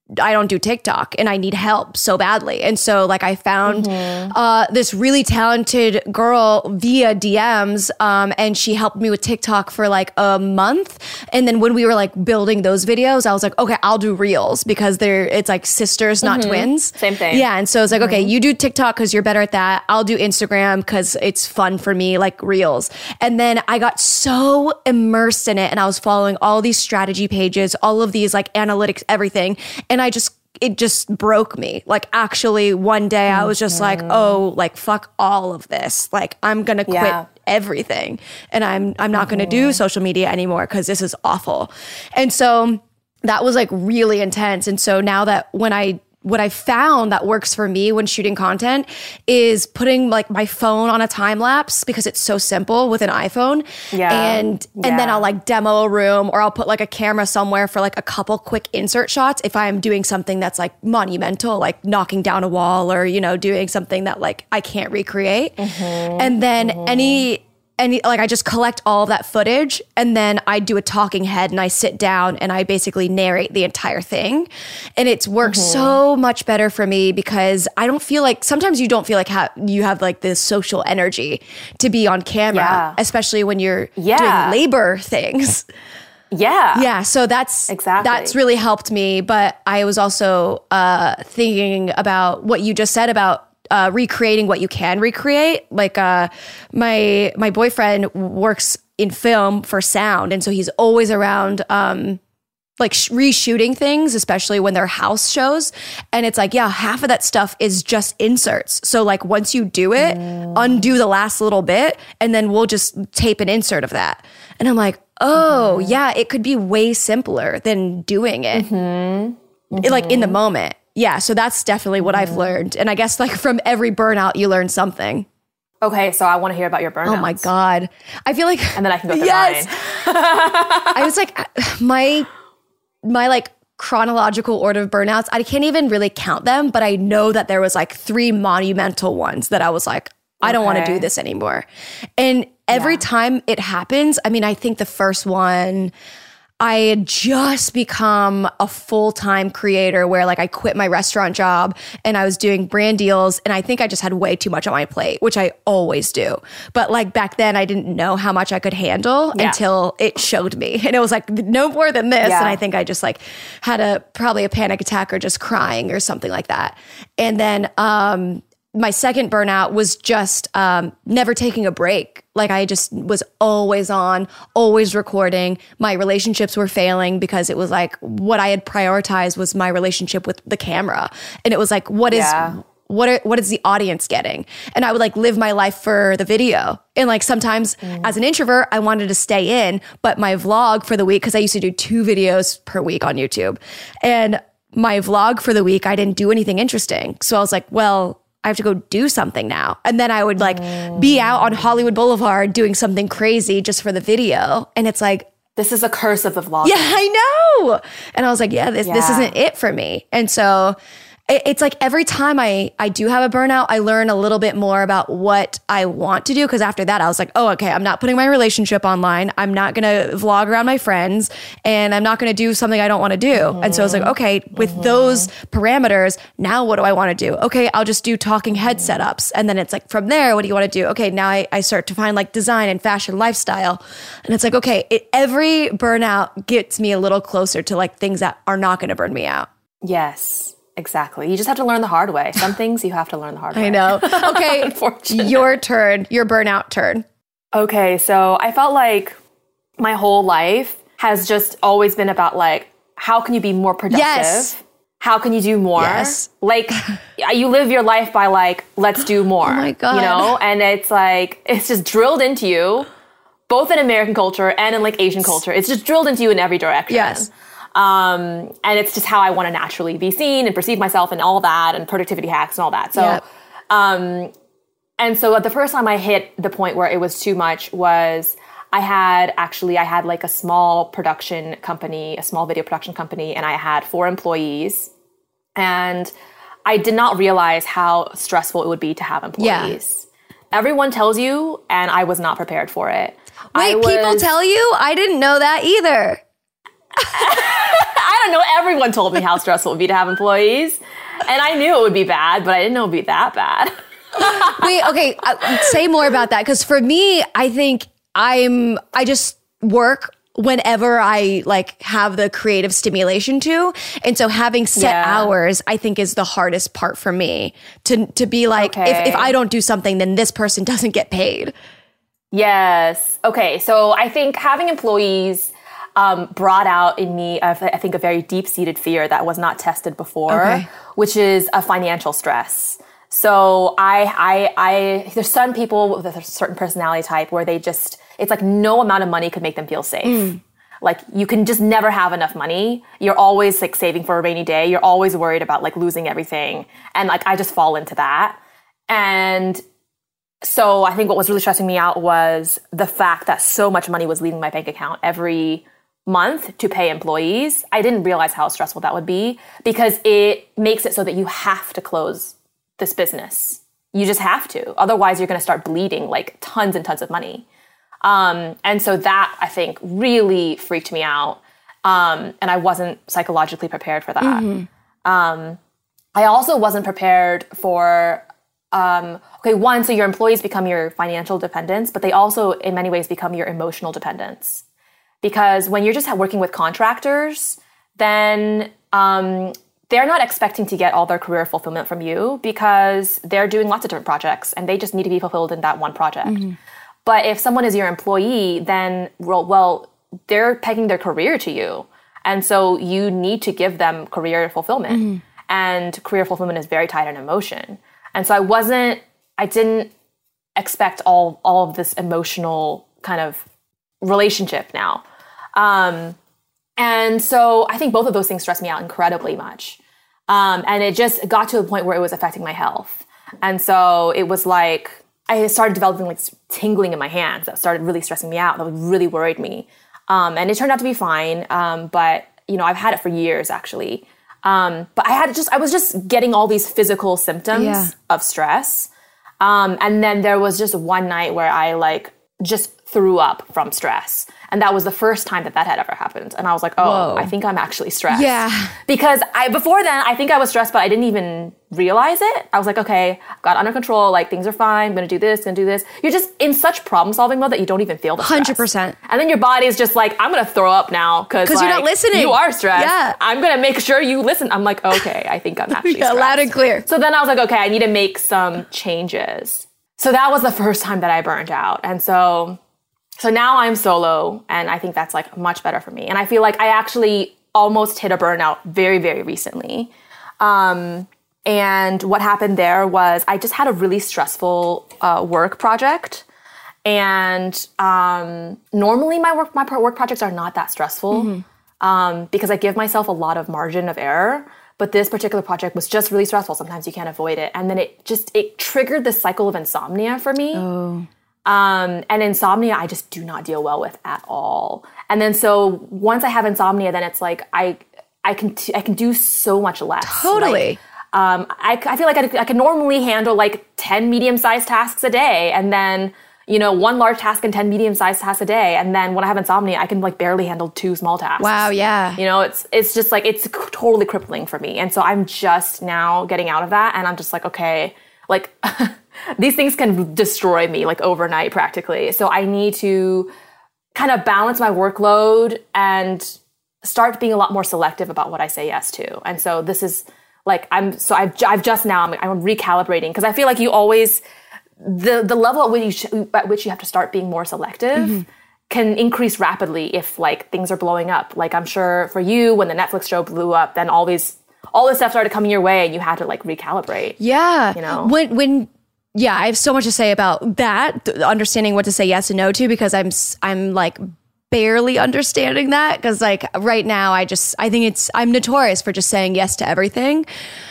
do TikTok and I need help so badly. And so like I found this really talented girl via DMs and she helped me with TikTok for like a month. And then when we were like building those videos, I was like, okay, I'll do reels because it's like sisters, not twins. Same thing. Yeah. And so it's like, okay, you do TikTok because you're better at that. I'll do Instagram because it's fun for me, like reels. And then I got so immersed in it and I was following all these strategy pages, all of these like analytics, everything. And it just broke me. Like actually one day I was just like, oh, like fuck all of this. Like I'm going to quit everything and I'm not going to do social media anymore because this is awful. And so that was like really intense. And so now that when I what I found that works for me when shooting content is putting like my phone on a time lapse because it's so simple with an iPhone. And then I'll like demo a room, or I'll put like a camera somewhere for like a couple quick insert shots if I'm doing something that's like monumental, like knocking down a wall, or, you know, doing something that like I can't recreate. And then any like I just collect all of that footage, and then I do a talking head and I sit down and I basically narrate the entire thing. And it's worked so much better for me because I don't feel like, sometimes you don't feel like you have like this social energy to be on camera, especially when you're doing labor things. Yeah. So that's really helped me. But I was also thinking about what you just said about recreating what you can recreate. Like my boyfriend works in film for sound, and so he's always around like reshooting things, especially when they're house shows. And it's like, half of that stuff is just inserts. So like once you do it, undo the last little bit, and then we'll just tape an insert of that. And I'm like, oh yeah, it could be way simpler than doing it like in the moment. Yeah, so that's definitely what I've learned. And I guess like from every burnout, you learn something. Okay, so I want to hear about your burnout. Oh my God. I feel like... And then I can go through mine. I was like, my like chronological order of burnouts, I can't even really count them, but I know that there was like 3 monumental ones that I was like, I don't want to do this anymore. And every time it happens, I mean, I think the first one... I had just become a full-time creator where like I quit my restaurant job and I was doing brand deals, and I think I just had way too much on my plate, which I always do. But like back then I didn't know how much I could handle until it showed me. And it was like, no more than this. And I think I just like had probably a panic attack or just crying or something like that. And then my second burnout was just never taking a break. Like I just was always on, always recording. My relationships were failing because it was like what I had prioritized was my relationship with the camera. And it was like, what is the audience getting? And I would like live my life for the video. And like sometimes as an introvert, I wanted to stay in, but my vlog for the week, because I used to do 2 videos per week on YouTube. And my vlog for the week, I didn't do anything interesting. So I was like, well, I have to go do something now. And then I would like be out on Hollywood Boulevard doing something crazy just for the video. And it's like, this is a curse of the vlog. Yeah, I know. And I was like, this isn't it for me. And so it's like every time I do have a burnout, I learn a little bit more about what I want to do. Because after that, I was like, oh, okay, I'm not putting my relationship online. I'm not going to vlog around my friends, and I'm not going to do something I don't want to do. And so I was like, okay, with those parameters, now what do I want to do? Okay, I'll just do talking head setups. And then it's like, from there, what do you want to do? Okay, now I start to find like design and fashion lifestyle. And it's like, okay, every burnout gets me a little closer to like things that are not going to burn me out. Yes. Exactly. You just have to learn the hard way. Some things you have to learn the hard way. I know. Okay, your turn, your burnout turn. Okay, so I felt like my whole life has just always been about like, how can you be more productive? Yes. How can you do more? Yes. Like you live your life by like, let's do more. Oh my God. You know? And it's like, it's just drilled into you, both in American culture and in like Asian culture. It's just drilled into you in every direction. Yes. And it's just how I want to naturally be seen and perceive myself and all that, and productivity hacks and all that. So, and so the first time I hit the point where it was too much was I had like a small production company, a small video production company, and I had 4 employees, and I did not realize how stressful it would be to have employees. Yeah. Everyone tells you, and I was not prepared for it. Wait, people tell you? I didn't know that either. I don't know. Everyone told me how stressful it would be to have employees. And I knew it would be bad, but I didn't know it would be that bad. Wait, okay. Say more about that. Because for me, I think I just work whenever I like have the creative stimulation to. And so having set hours, I think is the hardest part for me to be like, if I don't do something, then this person doesn't get paid. Yes. Okay. So I think having employees brought out in me, I think, a very deep-seated fear that was not tested before, which is a financial stress. So there's some people with a certain personality type where it's like no amount of money could make them feel safe. like you can just never have enough money. You're always like saving for a rainy day. You're always worried about like losing everything. And like I just fall into that. And so I think what was really stressing me out was the fact that so much money was leaving my bank account every month to pay employees. I didn't realize how stressful that would be because it makes it so that you have to close this business. You just have to. Otherwise, you're going to start bleeding like tons and tons of money. And so that, I think, really freaked me out. And I wasn't psychologically prepared for that. I also wasn't prepared for, one, so your employees become your financial dependents, but they also, in many ways, become your emotional dependents. Because when you're just working with contractors, then they're not expecting to get all their career fulfillment from you because they're doing lots of different projects and they just need to be fulfilled in that one project. But if someone is your employee, then, well, they're pegging their career to you. And so you need to give them career fulfillment. And career fulfillment is very tied in emotion. And so I didn't expect all of this emotional kind of relationship now. And so I think both of those things stressed me out incredibly much. And it just got to a point where it was affecting my health. And so it was like, I started developing like tingling in my hands that started really stressing me out. That really worried me. And it turned out to be fine. But, you know, I've had it for years actually. But I was just getting all these physical symptoms of stress. And then there was just one night where I like just threw up from stress. And that was the first time that had ever happened. And I was like, oh, I think I'm actually stressed. Yeah. Because before then, I think I was stressed, but I didn't even realize it. I was like, okay, I've got it under control. Like things are fine. I'm going to do this, going to do this. You're just in such problem solving mode that you don't even feel the stress. 100%. And then your body's just like, I'm going to throw up now because you're not listening. You are stressed. Yeah. I'm going to make sure you listen. I'm like, okay, I think I'm actually stressed. Loud and clear. So then I was like, okay, I need to make some changes. So that was the first time that I burned out. And so now I'm solo, and I think that's like much better for me. And I feel like I actually almost hit a burnout very, very recently. And what happened there was I just had a really stressful work project. And normally my work projects are not that stressful because I give myself a lot of margin of error. But this particular project was just really stressful. Sometimes you can't avoid it. And then it triggered this cycle of insomnia for me. Oh. And insomnia, I just do not deal well with at all. And then so once I have insomnia, then it's like I can do so much less. Totally. Like, I feel like I can normally handle like 10 medium-sized tasks a day, and then, you know, one large task and 10 medium-sized tasks a day. And then when I have insomnia, I can like barely handle 2 small tasks. Wow, yeah. You know, it's just like, it's totally crippling for me. And so I'm just now getting out of that, and I'm just like, okay, like these things can destroy me like overnight practically. So I need to kind of balance my workload and start being a lot more selective about what I say yes to. And so this is like, I'm recalibrating, because I feel like you always, the level at which you have to start being more selective can increase rapidly if like things are blowing up. Like I'm sure for you, when the Netflix show blew up, then all this stuff started coming your way and you had to like recalibrate. Yeah. You know? Yeah, I have so much to say about that, understanding what to say yes and no to, because I'm like barely understanding that, because like right now I think I'm notorious for just saying yes to everything.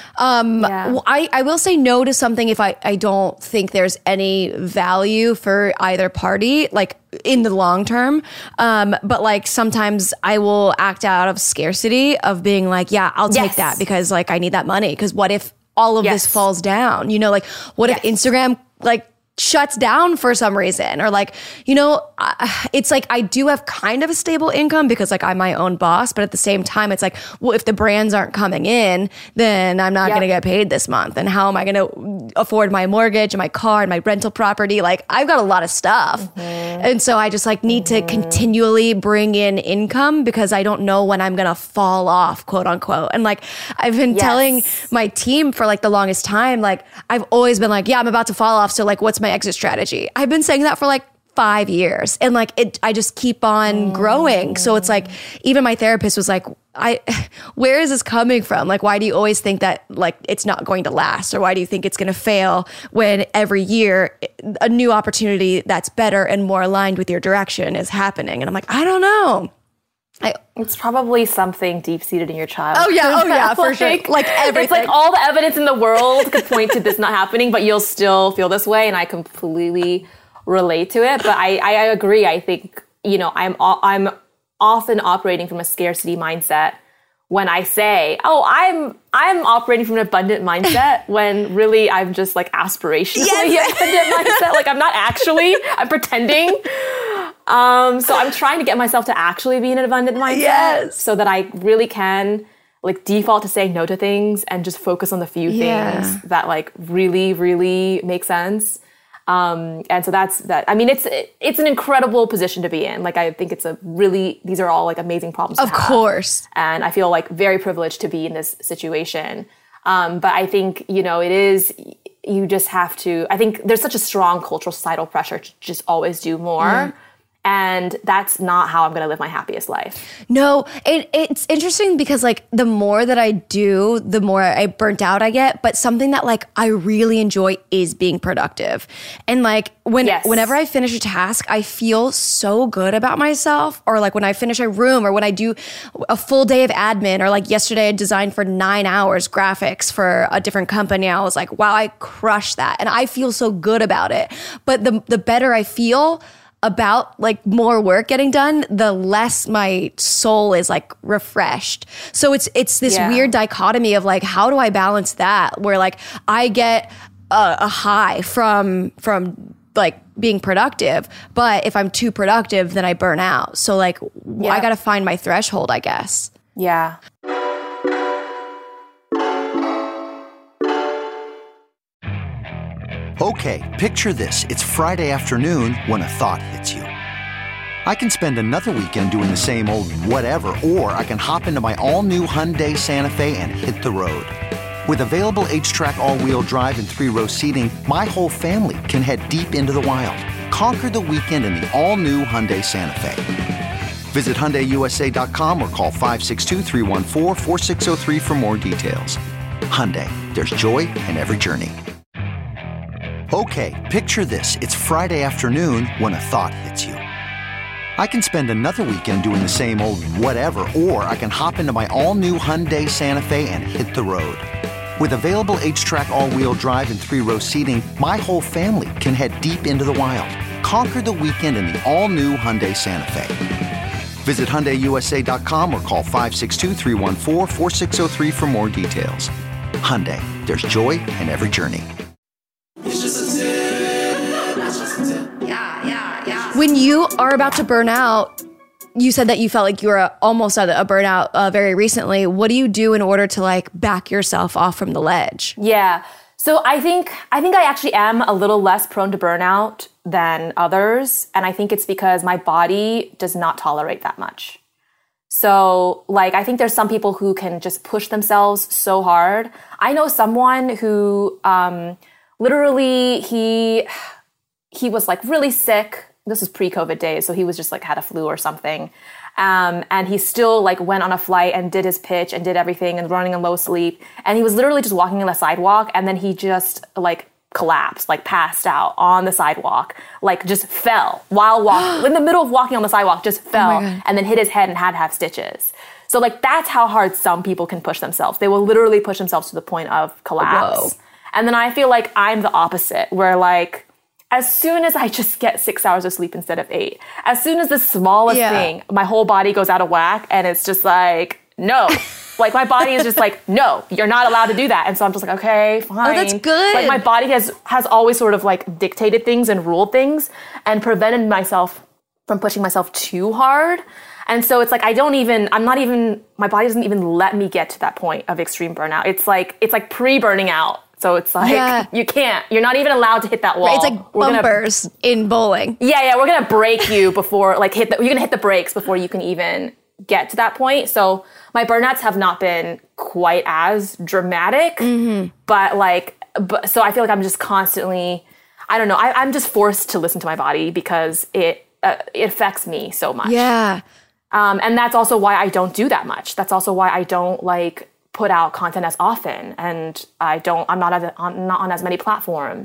I will say no to something if I don't think there's any value for either party, like in the long term. But like sometimes I will act out of scarcity of being like, yeah, I'll take that because like I need that money. Because what if all of this falls down? You know, like what if Instagram like shuts down for some reason, or like, you know, it's like I do have kind of a stable income because like I'm my own boss, but at the same time it's like, well, if the brands aren't coming in, then I'm not going to get paid this month, and how am I going to afford my mortgage and my car and my rental property? Like I've got a lot of stuff. And so I just like need to continually bring in income, because I don't know when I'm going to fall off, quote unquote. And like I've been telling my team for like the longest time, like I've always been like, yeah, I'm about to fall off, so like what's my exit strategy? I've been saying that for like 5 years, and like I just keep on growing. So it's like, even my therapist was like, where is this coming from? Like, why do you always think that like it's not going to last? Or why do you think it's going to fail when every year a new opportunity that's better and more aligned with your direction is happening? And I'm like, I don't know. It's probably something deep-seated in your child. Oh yeah, for sure. Like everything. It's like all the evidence in the world could point to this not happening, but you'll still feel this way, and I completely relate to it. But I agree. I think, I'm often operating from a scarcity mindset when I say, I'm operating from an abundant mindset, when really I'm just like aspirationally abundant mindset. Like I'm not actually, I'm pretending. So I'm trying to get myself to actually be in an abundant mindset so that I really can like default to saying no to things and just focus on the few things that like really, really make sense. And so that's that. I mean, it's an incredible position to be in. Like, I think these are all like amazing problems to have. Of course. And I feel like very privileged to be in this situation. But I think, you just have to, I think there's such a strong cultural societal pressure to just always do more. And that's not how I'm going to live my happiest life. No, it's interesting because like the more that I do, the more I burnt out I get. But something that like I really enjoy is being productive. And like whenever I finish a task, I feel so good about myself. Or like when I finish a room, or when I do a full day of admin, or like yesterday I designed for 9 hours graphics for a different company. I was like, wow, I crushed that. And I feel so good about it. But the better I feel about like more work getting done, the less my soul is like refreshed. So it's this weird dichotomy of like, how do I balance that? Where like I get a high from like being productive, but if I'm too productive, then I burn out. So like I got to find my threshold, I guess. Yeah. Okay, picture this. It's Friday afternoon when a thought hits you. I can spend another weekend doing the same old whatever, or I can hop into my all-new Hyundai Santa Fe and hit the road. With available H-Track all-wheel drive and 3-row seating, my whole family can head deep into the wild. Conquer the weekend in the all-new Hyundai Santa Fe. Visit HyundaiUSA.com or call 562-314-4603 for more details. Hyundai, there's joy in every journey. Okay, picture this. It's Friday afternoon when a thought hits you. I can spend another weekend doing the same old whatever, or I can hop into my all-new Hyundai Santa Fe and hit the road. With available H-Track all-wheel drive and 3-row seating, my whole family can head deep into the wild. Conquer the weekend in the all-new Hyundai Santa Fe. Visit HyundaiUSA.com or call 562-314-4603 for more details. Hyundai, there's joy in every journey. When you are about to burn out, you said that you felt like you were almost at a burnout very recently. What do you do in order to like back yourself off from the ledge? Yeah. So I think I actually am a little less prone to burnout than others. And I think it's because my body does not tolerate that much. So like, I think there's some people who can just push themselves so hard. I know someone who literally he was like really sick. This was pre-COVID days. So he was just like had a flu or something. And he still like went on a flight and did his pitch and did everything and running on low sleep. And he was literally just walking on the sidewalk. And then he just like collapsed, like passed out on the sidewalk, like just fell while walking in the middle of walking on the sidewalk, just fell and then hit his head and had to have stitches. So like, that's how hard some people can push themselves. They will literally push themselves to the point of collapse. Whoa. And then I feel like I'm the opposite, where like, as soon as I just get 6 hours of sleep instead of 8, as soon as the smallest thing, my whole body goes out of whack and it's just like, no. Like my body is just like, no, you're not allowed to do that. And so I'm just like, okay, fine. Oh, that's good. Like my body has always sort of like dictated things and ruled things and prevented myself from pushing myself too hard. And so it's like, my body doesn't even let me get to that point of extreme burnout. It's like pre-burning out. So it's like, you're not even allowed to hit that wall. Right, it's like bumpers in bowling. Yeah, we're going to break you before, like you're going to hit the brakes before you can even get to that point. So my burnouts have not been quite as dramatic, but so I feel like I'm just constantly, I don't know, I'm just forced to listen to my body because it affects me so much. Yeah. And that's also why I don't do that much. That's also why I don't like put out content as often, and I'm not on as many platforms.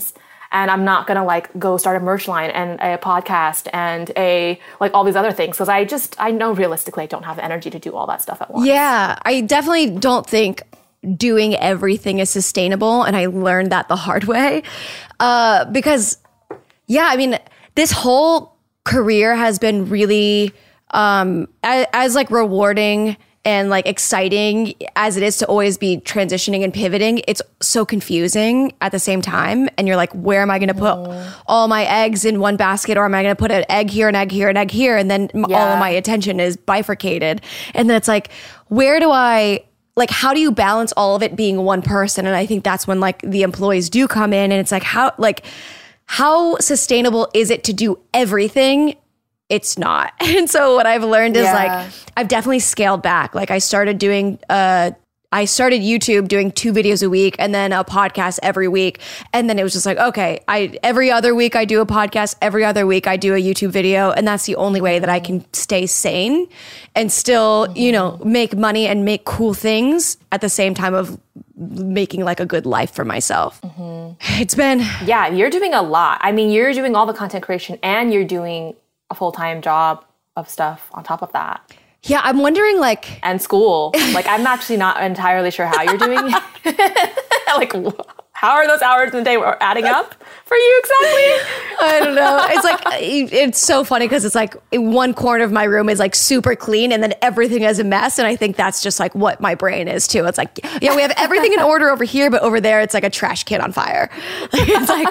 And I'm not going to like go start a merch line and a podcast and like all these other things. Cause I know realistically I don't have the energy to do all that stuff at once. Yeah. I definitely don't think doing everything is sustainable. And I learned that the hard way. Because yeah, I mean, this whole career has been really, as like rewarding and like exciting as it is to always be transitioning and pivoting, it's so confusing at the same time. And you're like, where am I going to put all my eggs in one basket? Or am I going to put an egg here, an egg here, an egg here? And then all of my attention is bifurcated. And then it's like, how do you balance all of it being one person? And I think that's when like the employees do come in, and it's like, how sustainable is it to do everything? It's not. And so what I've learned is like, I've definitely scaled back. Like I started YouTube doing 2 videos a week and then a podcast every week. And then it was just like, okay, every other week I do a podcast, every other week I do a YouTube video. And that's the only way that I can stay sane and still, make money and make cool things at the same time of making like a good life for myself. It's been... Yeah, you're doing a lot. I mean, you're doing all the content creation and you're doing a full-time job of stuff on top of that. Yeah, I'm wondering like... And school. Like, I'm actually not entirely sure how you're doing like, how are those hours in the day adding up for you exactly? I don't know. It's like, it's so funny because it's like one corner of my room is like super clean and then everything is a mess. And I think that's just like what my brain is too. It's like, yeah, we have everything in order over here, but over there it's like a trash can on fire. It's like,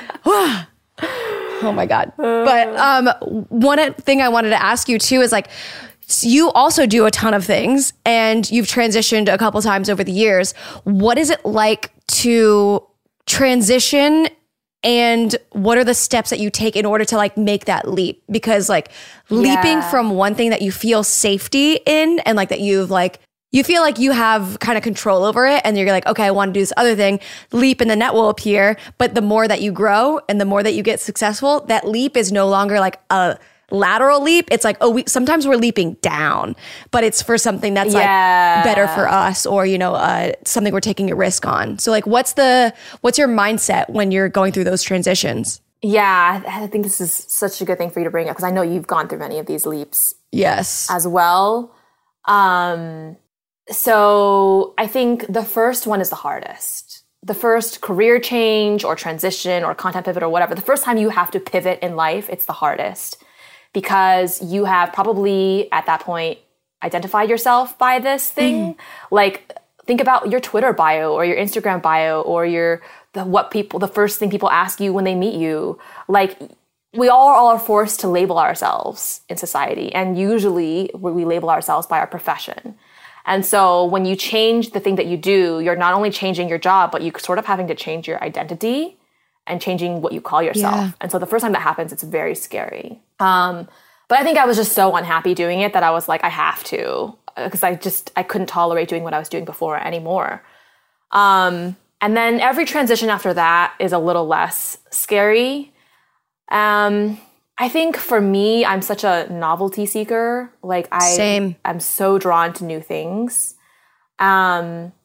oh my God. But one thing I wanted to ask you too is like, you also do a ton of things and you've transitioned a couple times over the years. What is it like to transition, and what are the steps that you take in order to like make that leap? Because like leaping from one thing that you feel safety in and like that you feel like you have kind of control over it and you're like, okay, I want to do this other thing, leap and the net will appear. But the more that you grow and the more that you get successful, that leap is no longer like a lateral leap. It's like, sometimes we're leaping down, but it's for something that's like better for us, or something we're taking a risk on. So like, what's your mindset when you're going through those transitions? Yeah, I think this is such a good thing for you to bring up because I know you've gone through many of these leaps. Yes, as well. So I think the first one is the hardest. The first career change or transition or content pivot or whatever, the first time you have to pivot in life, it's the hardest. Because you have probably at that point identified yourself by this thing. Like think about your Twitter bio or your Instagram bio or the first thing people ask you when they meet you. Like we all are forced to label ourselves in society, and usually we label ourselves by our profession. And so when you change the thing that you do, you're not only changing your job, but you're sort of having to change your identity and changing what you call yourself. Yeah. And so the first time that happens, it's very scary. But I think I was just so unhappy doing it that I was like, I have to, because I couldn't tolerate doing what I was doing before anymore. And then every transition after that is a little less scary. I think for me, I'm such a novelty seeker. Like I'm so drawn to new things. And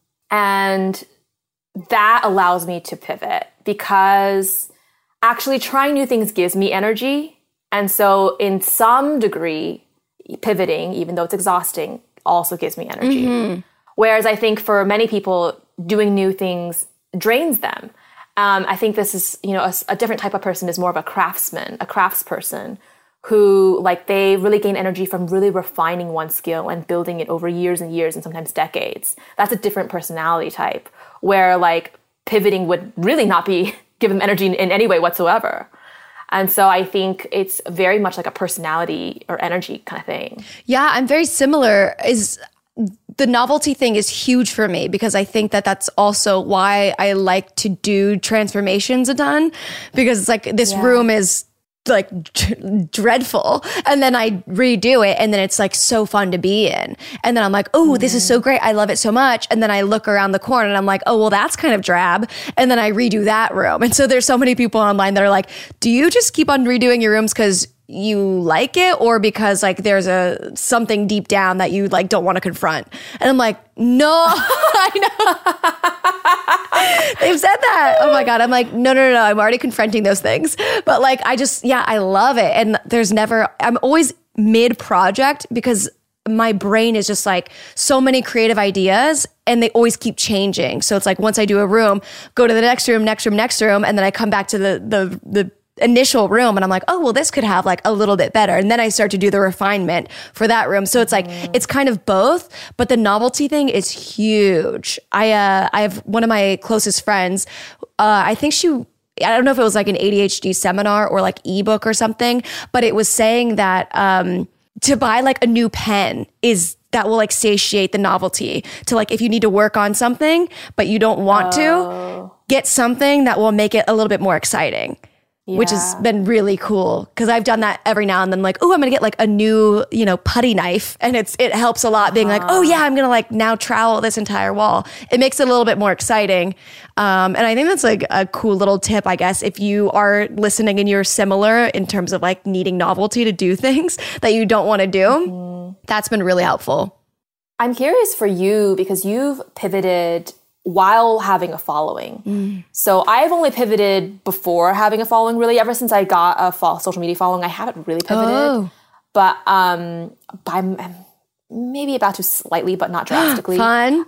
that allows me to pivot because actually trying new things gives me energy. And so in some degree, pivoting, even though it's exhausting, also gives me energy. Mm-hmm. Whereas I think for many people, doing new things drains them. I think this is, a different type of person is more of a craftsperson who they really gain energy from really refining one skill and building it over years and years and sometimes decades. That's a different personality type where pivoting would really not be give them energy in any way whatsoever. And so I think it's very much like a personality or energy kind of thing. Yeah, I'm very similar. The novelty thing is huge for me because I think that that's also why I like to do transformations a ton, because it's like this room is dreadful, and then I redo it and then it's so fun to be in, and then I'm like, oh, this is so great, I love it so much, and then I look around the corner and I'm like, oh well, that's kind of drab, and then I redo that room. And so there's so many people online that are like, do you just keep on redoing your rooms because you like it, or because there's something deep down that you don't want to confront? And I'm like, no. I know. They've said that. Oh my God. I'm like, no. I'm already confronting those things. But like, I love it. And I'm always mid-project because my brain is just like so many creative ideas and they always keep changing. So it's like once I do a room, go to the next room, and then I come back to the initial room and I'm like, oh, well, this could have like a little bit better. And then I start to do the refinement for that room. So it's like, it's kind of both, but the novelty thing is huge. I have one of my closest friends, I don't know if it was like an ADHD seminar or like ebook or something, but it was saying that to buy like a new pen that will like satiate the novelty. To like, if you need to work on something, but you don't want to, get something that will make it a little bit more exciting. Which has been really cool because I've done that every now and then. Like, oh, I'm gonna get like a new, putty knife, and it helps a lot. Being like, oh yeah, I'm gonna like now trowel this entire wall. It makes it a little bit more exciting, and I think that's like a cool little tip, I guess, if you are listening and you're similar in terms of like needing novelty to do things that you don't want to do. Mm-hmm. That's been really helpful. I'm curious for you because you've pivoted while having a following. So I've only pivoted before having a following, really. Ever since I got a social media following, I haven't really pivoted. But I'm maybe about to slightly, but not drastically. Fun.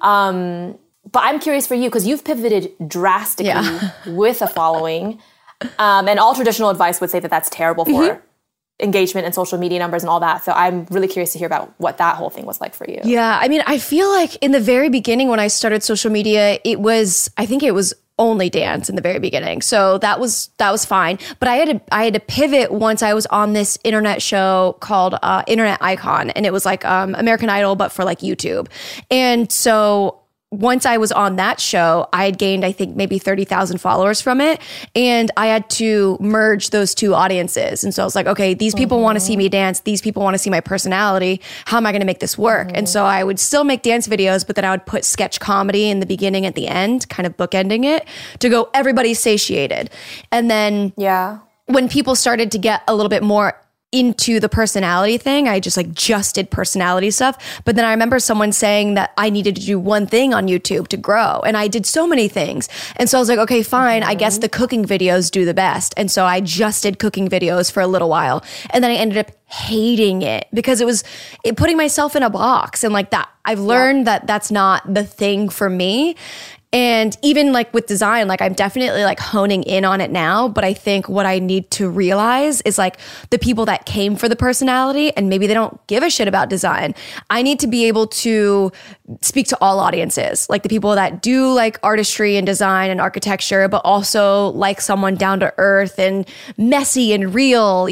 But I'm curious for you because you've pivoted drastically with a following. And all traditional advice would say that that's terrible for engagement and social media numbers and all that. So I'm really curious to hear about what that whole thing was like for you. Yeah. I mean, I feel like in the very beginning when I started social media, I think it was only dance in the very beginning. So that was fine. But I had to pivot once I was on this internet show called Internet Icon. And it was like American Idol, but for like YouTube. And so once I was on that show, I had gained, I think, maybe 30,000 followers from it. And I had to merge those two audiences. And so I was like, okay, these people want to see me dance. These people want to see my personality. How am I going to make this work? And so I would still make dance videos, but then I would put sketch comedy in the beginning, at the end, kind of bookending it to go, everybody's satiated. And then when people started to get a little bit more into the personality thing, I just did personality stuff. But then I remember someone saying that I needed to do one thing on YouTube to grow. And I did so many things. And so I was like, okay, fine. I guess the cooking videos do the best. And so I just did cooking videos for a little while. And then I ended up hating it because it was putting myself in a box. And like that, I've learned that that's not the thing for me. And even like with design, like I'm definitely like honing in on it now. But I think what I need to realize is like the people that came for the personality and maybe they don't give a shit about design. I need to be able to speak to all audiences, like the people that do like artistry and design and architecture, but also like someone down to earth and messy and real,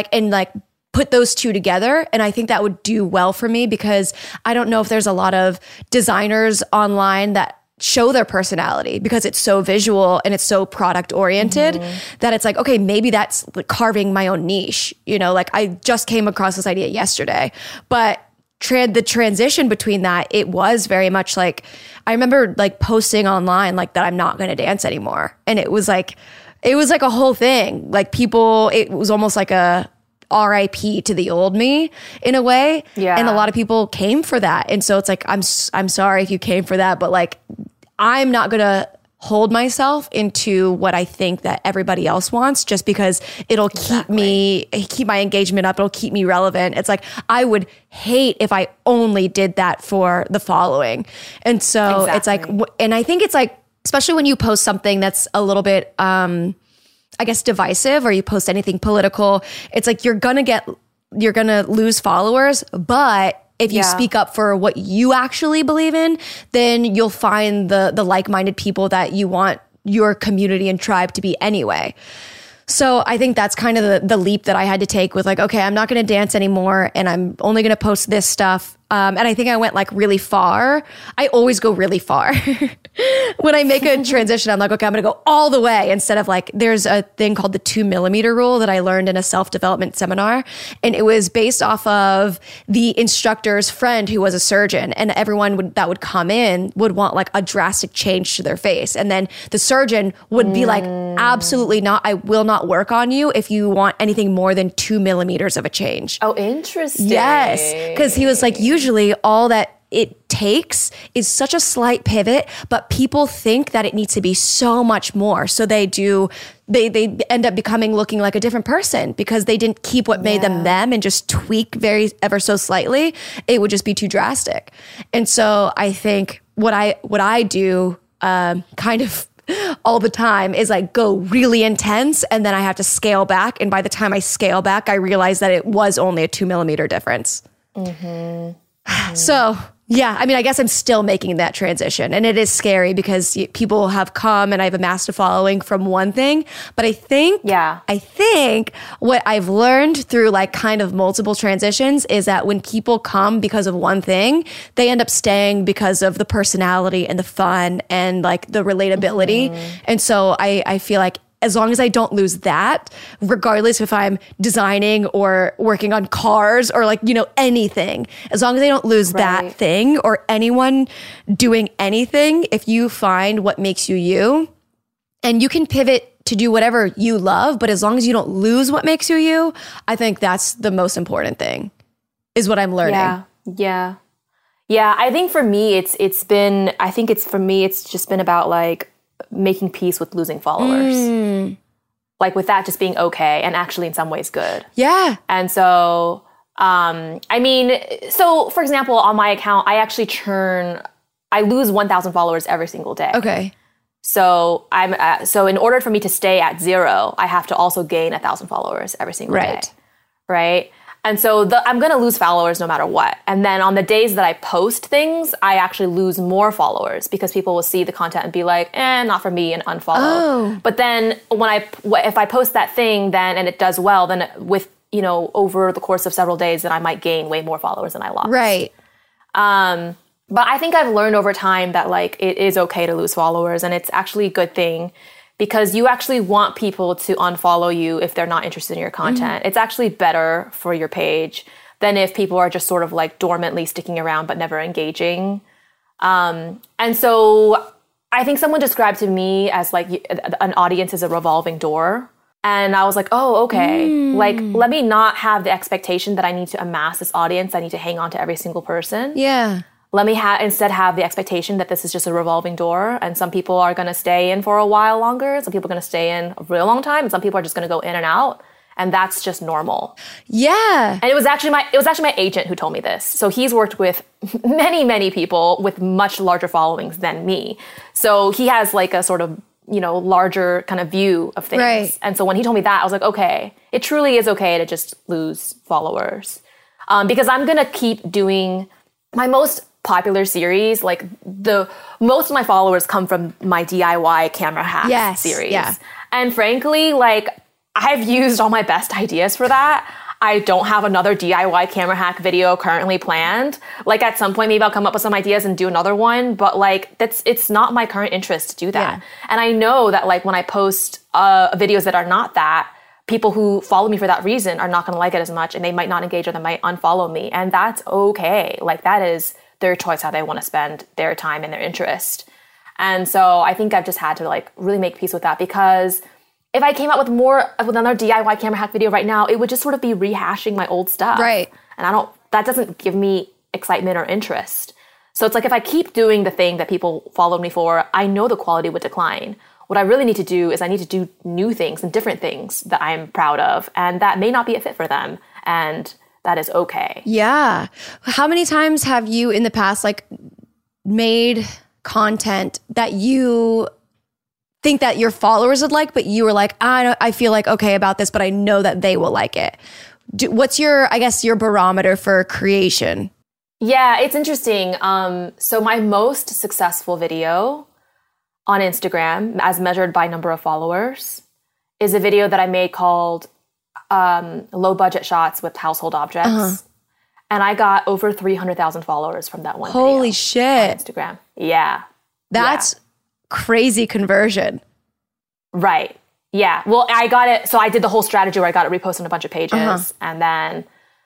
put those two together. And I think that would do well for me because I don't know if there's a lot of designers online that show their personality because it's so visual and it's so product oriented that it's like, okay, maybe that's like carving my own niche. Like I just came across this idea yesterday, but the transition between that, it was very much like, I remember like posting online like that I'm not going to dance anymore. And it was like a whole thing. Like people, it was almost like a RIP to the old me in a way. Yeah. And a lot of people came for that. And so it's like, I'm sorry if you came for that, but like, I'm not going to hold myself into what I think that everybody else wants just because it'll keep my engagement up. It'll keep me relevant. It's like, I would hate if I only did that for the following. And so it's like, and I think it's like, especially when you post something that's a little bit, I guess, divisive, or you post anything political, it's like you're gonna lose followers. But if you speak up for what you actually believe in, then you'll find the like-minded people that you want your community and tribe to be anyway. So I think that's kind of the leap that I had to take with like, okay, I'm not going to dance anymore and I'm only going to post this stuff. And I think I went like really far. I always go really far. When I make a transition, I'm like, okay, I'm going to go all the way instead of like, there's a thing called the 2 millimeter rule that I learned in a self-development seminar. And it was based off of the instructor's friend who was a surgeon, and everyone that would come in would want like a drastic change to their face. And then the surgeon would be like, absolutely not. I will not work on you if you want anything more than 2 millimeters of a change. Oh, interesting. Yes. Because he was like, usually all that it takes is such a slight pivot, but people think that it needs to be so much more. So they end up looking like a different person because they didn't keep what made them and just tweak ever so slightly. It would just be too drastic. And so I think what I do kind of all the time is like go really intense and then I have to scale back. And by the time I scale back, I realize that it was only a 2 millimeter difference. So yeah, I mean, I guess I'm still making that transition and it is scary because people have come and I've amassed a following from one thing. But I think what I've learned through like kind of multiple transitions is that when people come because of one thing, they end up staying because of the personality and the fun and like the relatability. And so I feel like as long as I don't lose that, regardless if I'm designing or working on cars or like, anything, as long as I don't lose that thing or anyone doing anything, if you find what makes you you, and you can pivot to do whatever you love, but as long as you don't lose what makes you you, I think that's the most important thing, is what I'm learning. Yeah. I think for me, it's just been about like making peace with losing followers. Like with that just being okay and actually in some ways good. Yeah. And so, so for example, on my account, I lose 1,000 followers every single day. Okay. So so in order for me to stay at 0, I have to also gain 1,000 followers every single day. Right. And so I'm going to lose followers no matter what. And then on the days that I post things, I actually lose more followers because people will see the content and be like, not for me, and unfollow. Oh. But then if I post that thing and it does well, then with, over the course of several days, then I might gain way more followers than I lost. Right. But I think I've learned over time that like it is okay to lose followers and it's actually a good thing. Because you actually want people to unfollow you if they're not interested in your content. It's actually better for your page than if people are just sort of like dormantly sticking around but never engaging. And so I think someone described to me as like an audience is a revolving door. And I was like, oh, okay. Like, let me not have the expectation that I need to amass this audience. I need to hang on to every single person. Yeah. Let me instead have the expectation that this is just a revolving door and some people are going to stay in for a while longer. Some people are going to stay in a real long time and some people are just going to go in and out. And that's just normal. Yeah. And it was actually my agent who told me this. So he's worked with many, many people with much larger followings than me. So he has like a sort of, larger kind of view of things. Right. And so when he told me that, I was like, okay, it truly is okay to just lose followers. Because I'm going to keep doing my most popular series, like most of my followers come from my DIY camera hack series. Yeah. And frankly, like I've used all my best ideas for that. I don't have another DIY camera hack video currently planned. Like at some point, maybe I'll come up with some ideas and do another one, but like it's not my current interest to do that. Yeah. And I know that like when I post videos that are not that, people who follow me for that reason are not going to like it as much and they might not engage or they might unfollow me. And that's okay. Like that is their choice how they want to spend their time and their interest. And so I think I've just had to like really make peace with that because if I came out with another DIY camera hack video right now, it would just sort of be rehashing my old stuff. Right. And that doesn't give me excitement or interest. So it's like if I keep doing the thing that people followed me for, I know the quality would decline. What I really need to do is I need to do new things and different things that I'm proud of. And that may not be a fit for them. And that is okay. Yeah. How many times have you in the past like made content that you think that your followers would like, but you were like, I feel like okay about this, but I know that they will like it. What's your barometer for creation? Yeah, it's interesting. So my most successful video on Instagram, as measured by number of followers, is a video that I made called low budget shots with household objects. Uh-huh. And I got over 300,000 followers from that one video. Holy shit. On Instagram. Yeah. That's crazy conversion. Right. Yeah. Well, I got it. So I did the whole strategy where I got it reposted on a bunch of pages. Uh-huh. And then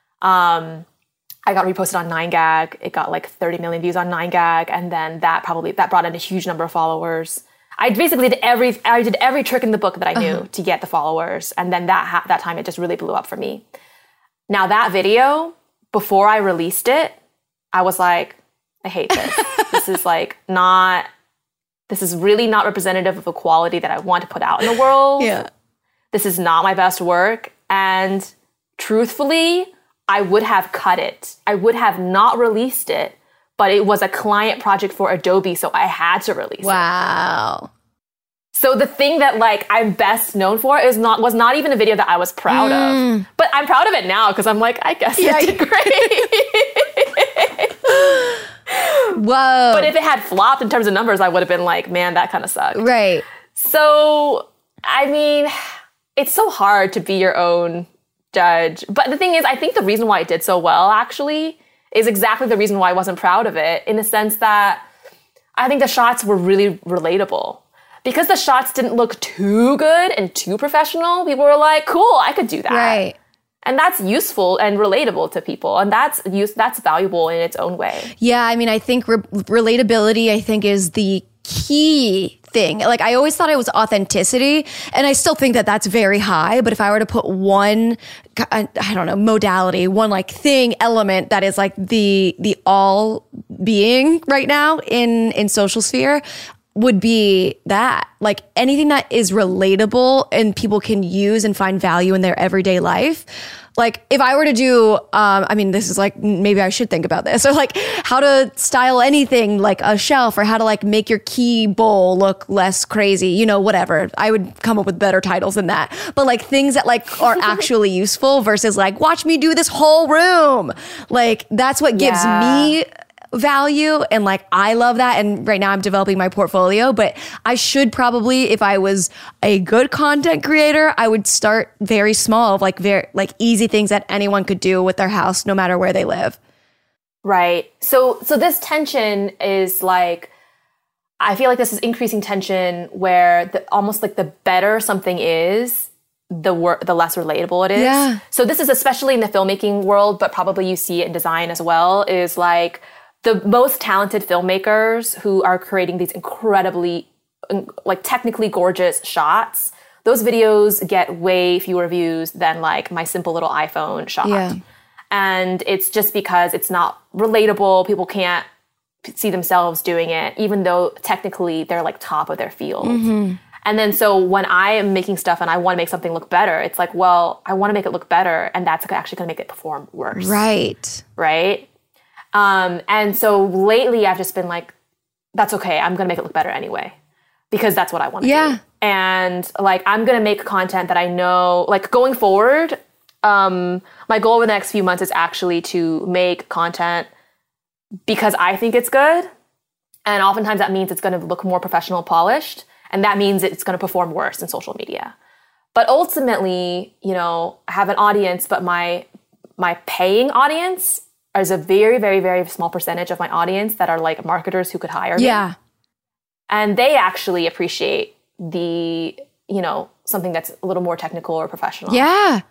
I got reposted on 9gag. It got like 30 million views on 9gag. And then that brought in a huge number of followers. I basically did every trick in the book that I knew to get the followers. And then that time it just really blew up for me. Now that video, before I released it, I was like, I hate this. This is like not, this is really not representative of the quality that I want to put out in the world. Yeah. This is not my best work. And truthfully, I would have cut it. I would have not released it, but it was a client project for Adobe, so I had to release it. Wow. So the thing that like I'm best known for was not even a video that I was proud of. But I'm proud of it now because I'm like, I guess I did great. Whoa. But if it had flopped in terms of numbers, I would have been like, man, that kind of sucked. Right. So, I mean, it's so hard to be your own judge. But the thing is, I think the reason why it did so well, actually, is exactly the reason why I wasn't proud of it, in the sense that I think the shots were really relatable. Because the shots didn't look too good and too professional, people were like, cool, I could do that. Right. And that's useful and relatable to people. And that's valuable in its own way. Yeah, I mean, I think relatability, I think, is the key thing. Like, I always thought it was authenticity, and I still think that that's very high. But if I were to put one, I don't know, modality, one like thing, element that is like the all being right now in social sphere, would be that, like, anything that is relatable and people can use and find value in their everyday life. Like, if I were to do, I mean, this is like, maybe I should think about this. Or like how to style anything like a shelf, or how to like make your key bowl look less crazy, you know, whatever. I would come up with better titles than that. But like things that like are actually useful versus like, watch me do this whole room. Like, that's what gives me value, and like I love that. And right now I'm developing my portfolio, but I should probably, if I was a good content creator, I would start very small, of like very like easy things that anyone could do with their house, no matter where they live. Right. So this tension is like, I feel like this is increasing tension where almost like the better something is, the less relatable it is. Yeah. So this is especially in the filmmaking world, but probably you see it in design as well, is like the most talented filmmakers who are creating these incredibly, like, technically gorgeous shots, those videos get way fewer views than like my simple little iPhone shot. Yeah. And it's just because it's not relatable. People can't see themselves doing it, even though technically they're like top of their field. Mm-hmm. And then so when I am making stuff and I want to make something look better, it's like, well, I want to make it look better, and that's actually going to make it perform worse. Right. Right? And so lately I've just been like, that's okay. I'm going to make it look better anyway, because that's what I want to do. And like, I'm going to make content that I know, like, going forward, my goal over the next few months is actually to make content because I think it's good. And oftentimes that means it's going to look more professional, polished. And that means it's going to perform worse in social media. But ultimately, you know, I have an audience, but my paying audience is a very, very, very small percentage of my audience that are like marketers who could hire me. Yeah. And they actually appreciate the, you know, something that's a little more technical or professional. Yeah.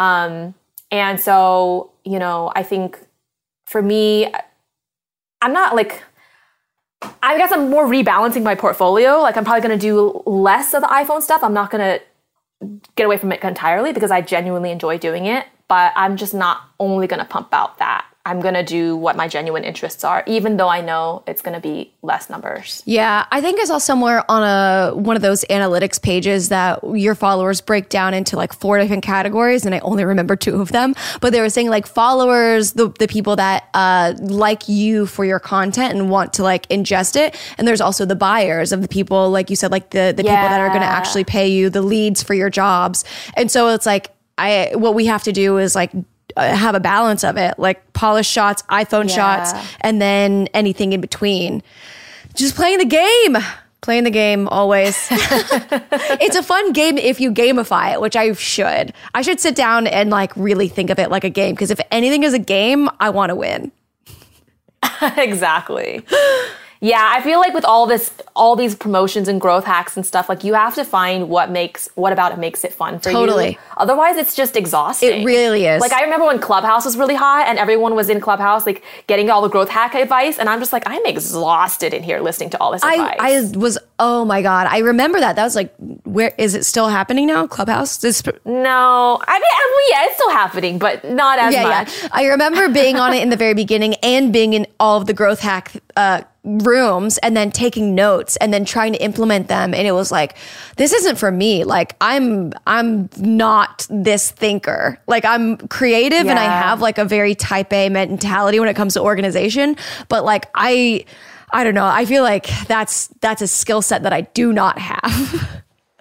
And so, you know, I think for me, I'm not like, I guess I'm more rebalancing my portfolio. Like, I'm probably going to do less of the iPhone stuff. I'm not going to get away from it entirely because I genuinely enjoy doing it. But I'm just not only going to pump out that. I'm going to do what my genuine interests are, even though I know it's going to be less numbers. Yeah, I think I saw somewhere on one of those analytics pages that your followers break down into like 4 different categories, and I only remember 2 of them. But they were saying like followers, the people that like you for your content and want to like ingest it. And there's also the buyers of the people, like you said, like the people that are going to actually pay you, the leads for your jobs. And so it's like, what we have to do is like have a balance of it, like polished shots, iPhone shots, and then anything in between. Just playing the game always. It's a fun game if you gamify it, which I should sit down and like really think of it like a game, because if anything is a game, I want to win. Exactly. Yeah, I feel like with all these promotions and growth hacks and stuff, like you have to find what about it makes it fun for you. Otherwise, it's just exhausting. It really is. Like, I remember when Clubhouse was really hot and everyone was in Clubhouse, like getting all the growth hack advice, and I'm just like, I'm exhausted in here listening to all this advice. I was Oh my God. I remember that. That was like, where is it still happening now? Clubhouse? No. I mean, yeah, it's still happening, but not as much. Yeah. I remember being on it in the very beginning and being in all of the growth hack rooms and then taking notes and then trying to implement them. And it was like, this isn't for me. Like I'm not this thinker. Like I'm creative and I have like a very type A mentality when it comes to organization. But like, I don't know. I feel like that's a skill set that I do not have.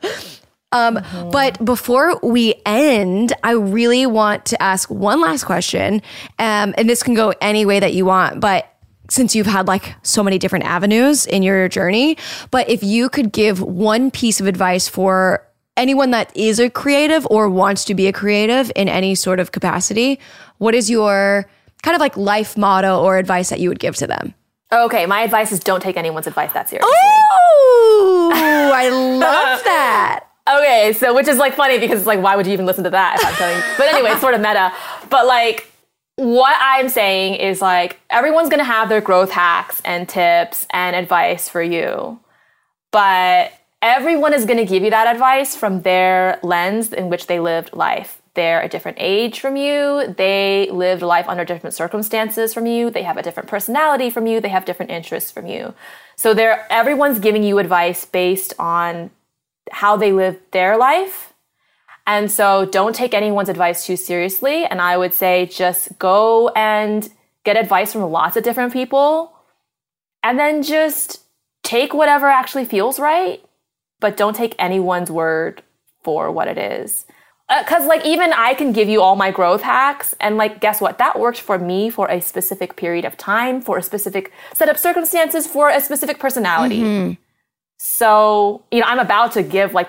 But before we end, I really want to ask one last question. And this can go any way that you want, but since you've had like so many different avenues in your journey, but if you could give one piece of advice for anyone that is a creative or wants to be a creative in any sort of capacity, what is your kind of like life motto or advice that you would give to them? Okay, my advice is don't take anyone's advice that seriously. Oh, I love that. Okay, so which is like funny because it's like, why would you even listen to that if I'm telling you? But anyway, it's sort of meta. But like, what I'm saying is like, everyone's going to have their growth hacks and tips and advice for you. But everyone is going to give you that advice from their lens in which they lived life. They're a different age from you. They lived life under different circumstances from you. They have a different personality from you. They have different interests from you. So everyone's giving you advice based on how they lived their life. And so don't take anyone's advice too seriously. And I would say just go and get advice from lots of different people. And then just take whatever actually feels right. But don't take anyone's word for what it is. Because like even I can give you all my growth hacks and like guess what? That worked for me for a specific period of time, for a specific set of circumstances, for a specific personality. Mm-hmm. So, I'm about to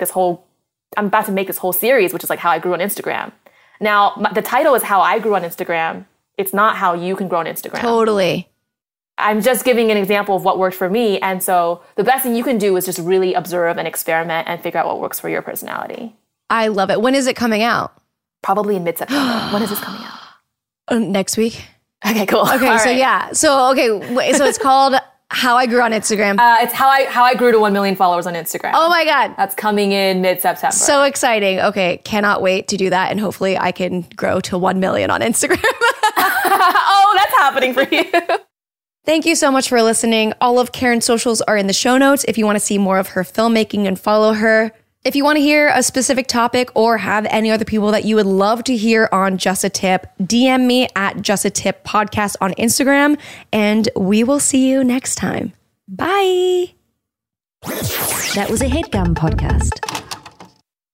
make this whole series, which is like how I grew on Instagram. Now, the title is How I Grew on Instagram. It's not how you can grow on Instagram. Totally. I'm just giving an example of what worked for me. And so the best thing you can do is just really observe and experiment and figure out what works for your personality. I love it. When is it coming out? Probably in mid-September. When is this coming out? Next week. Okay, cool. Okay, all so right. yeah. So it's called How I Grew on Instagram. It's how I grew to 1 million followers on Instagram. Oh my God. That's coming in mid-September. So exciting. Okay, cannot wait to do that. And hopefully I can grow to 1 million on Instagram. Oh, that's happening for you. Thank you so much for listening. All of Karen's socials are in the show notes if you want to see more of her filmmaking and follow her. If you want to hear a specific topic or have any other people that you would love to hear on Just a Tip, DM me at Just a Tip Podcast on Instagram, and we will see you next time. Bye. That was a HeadGum podcast.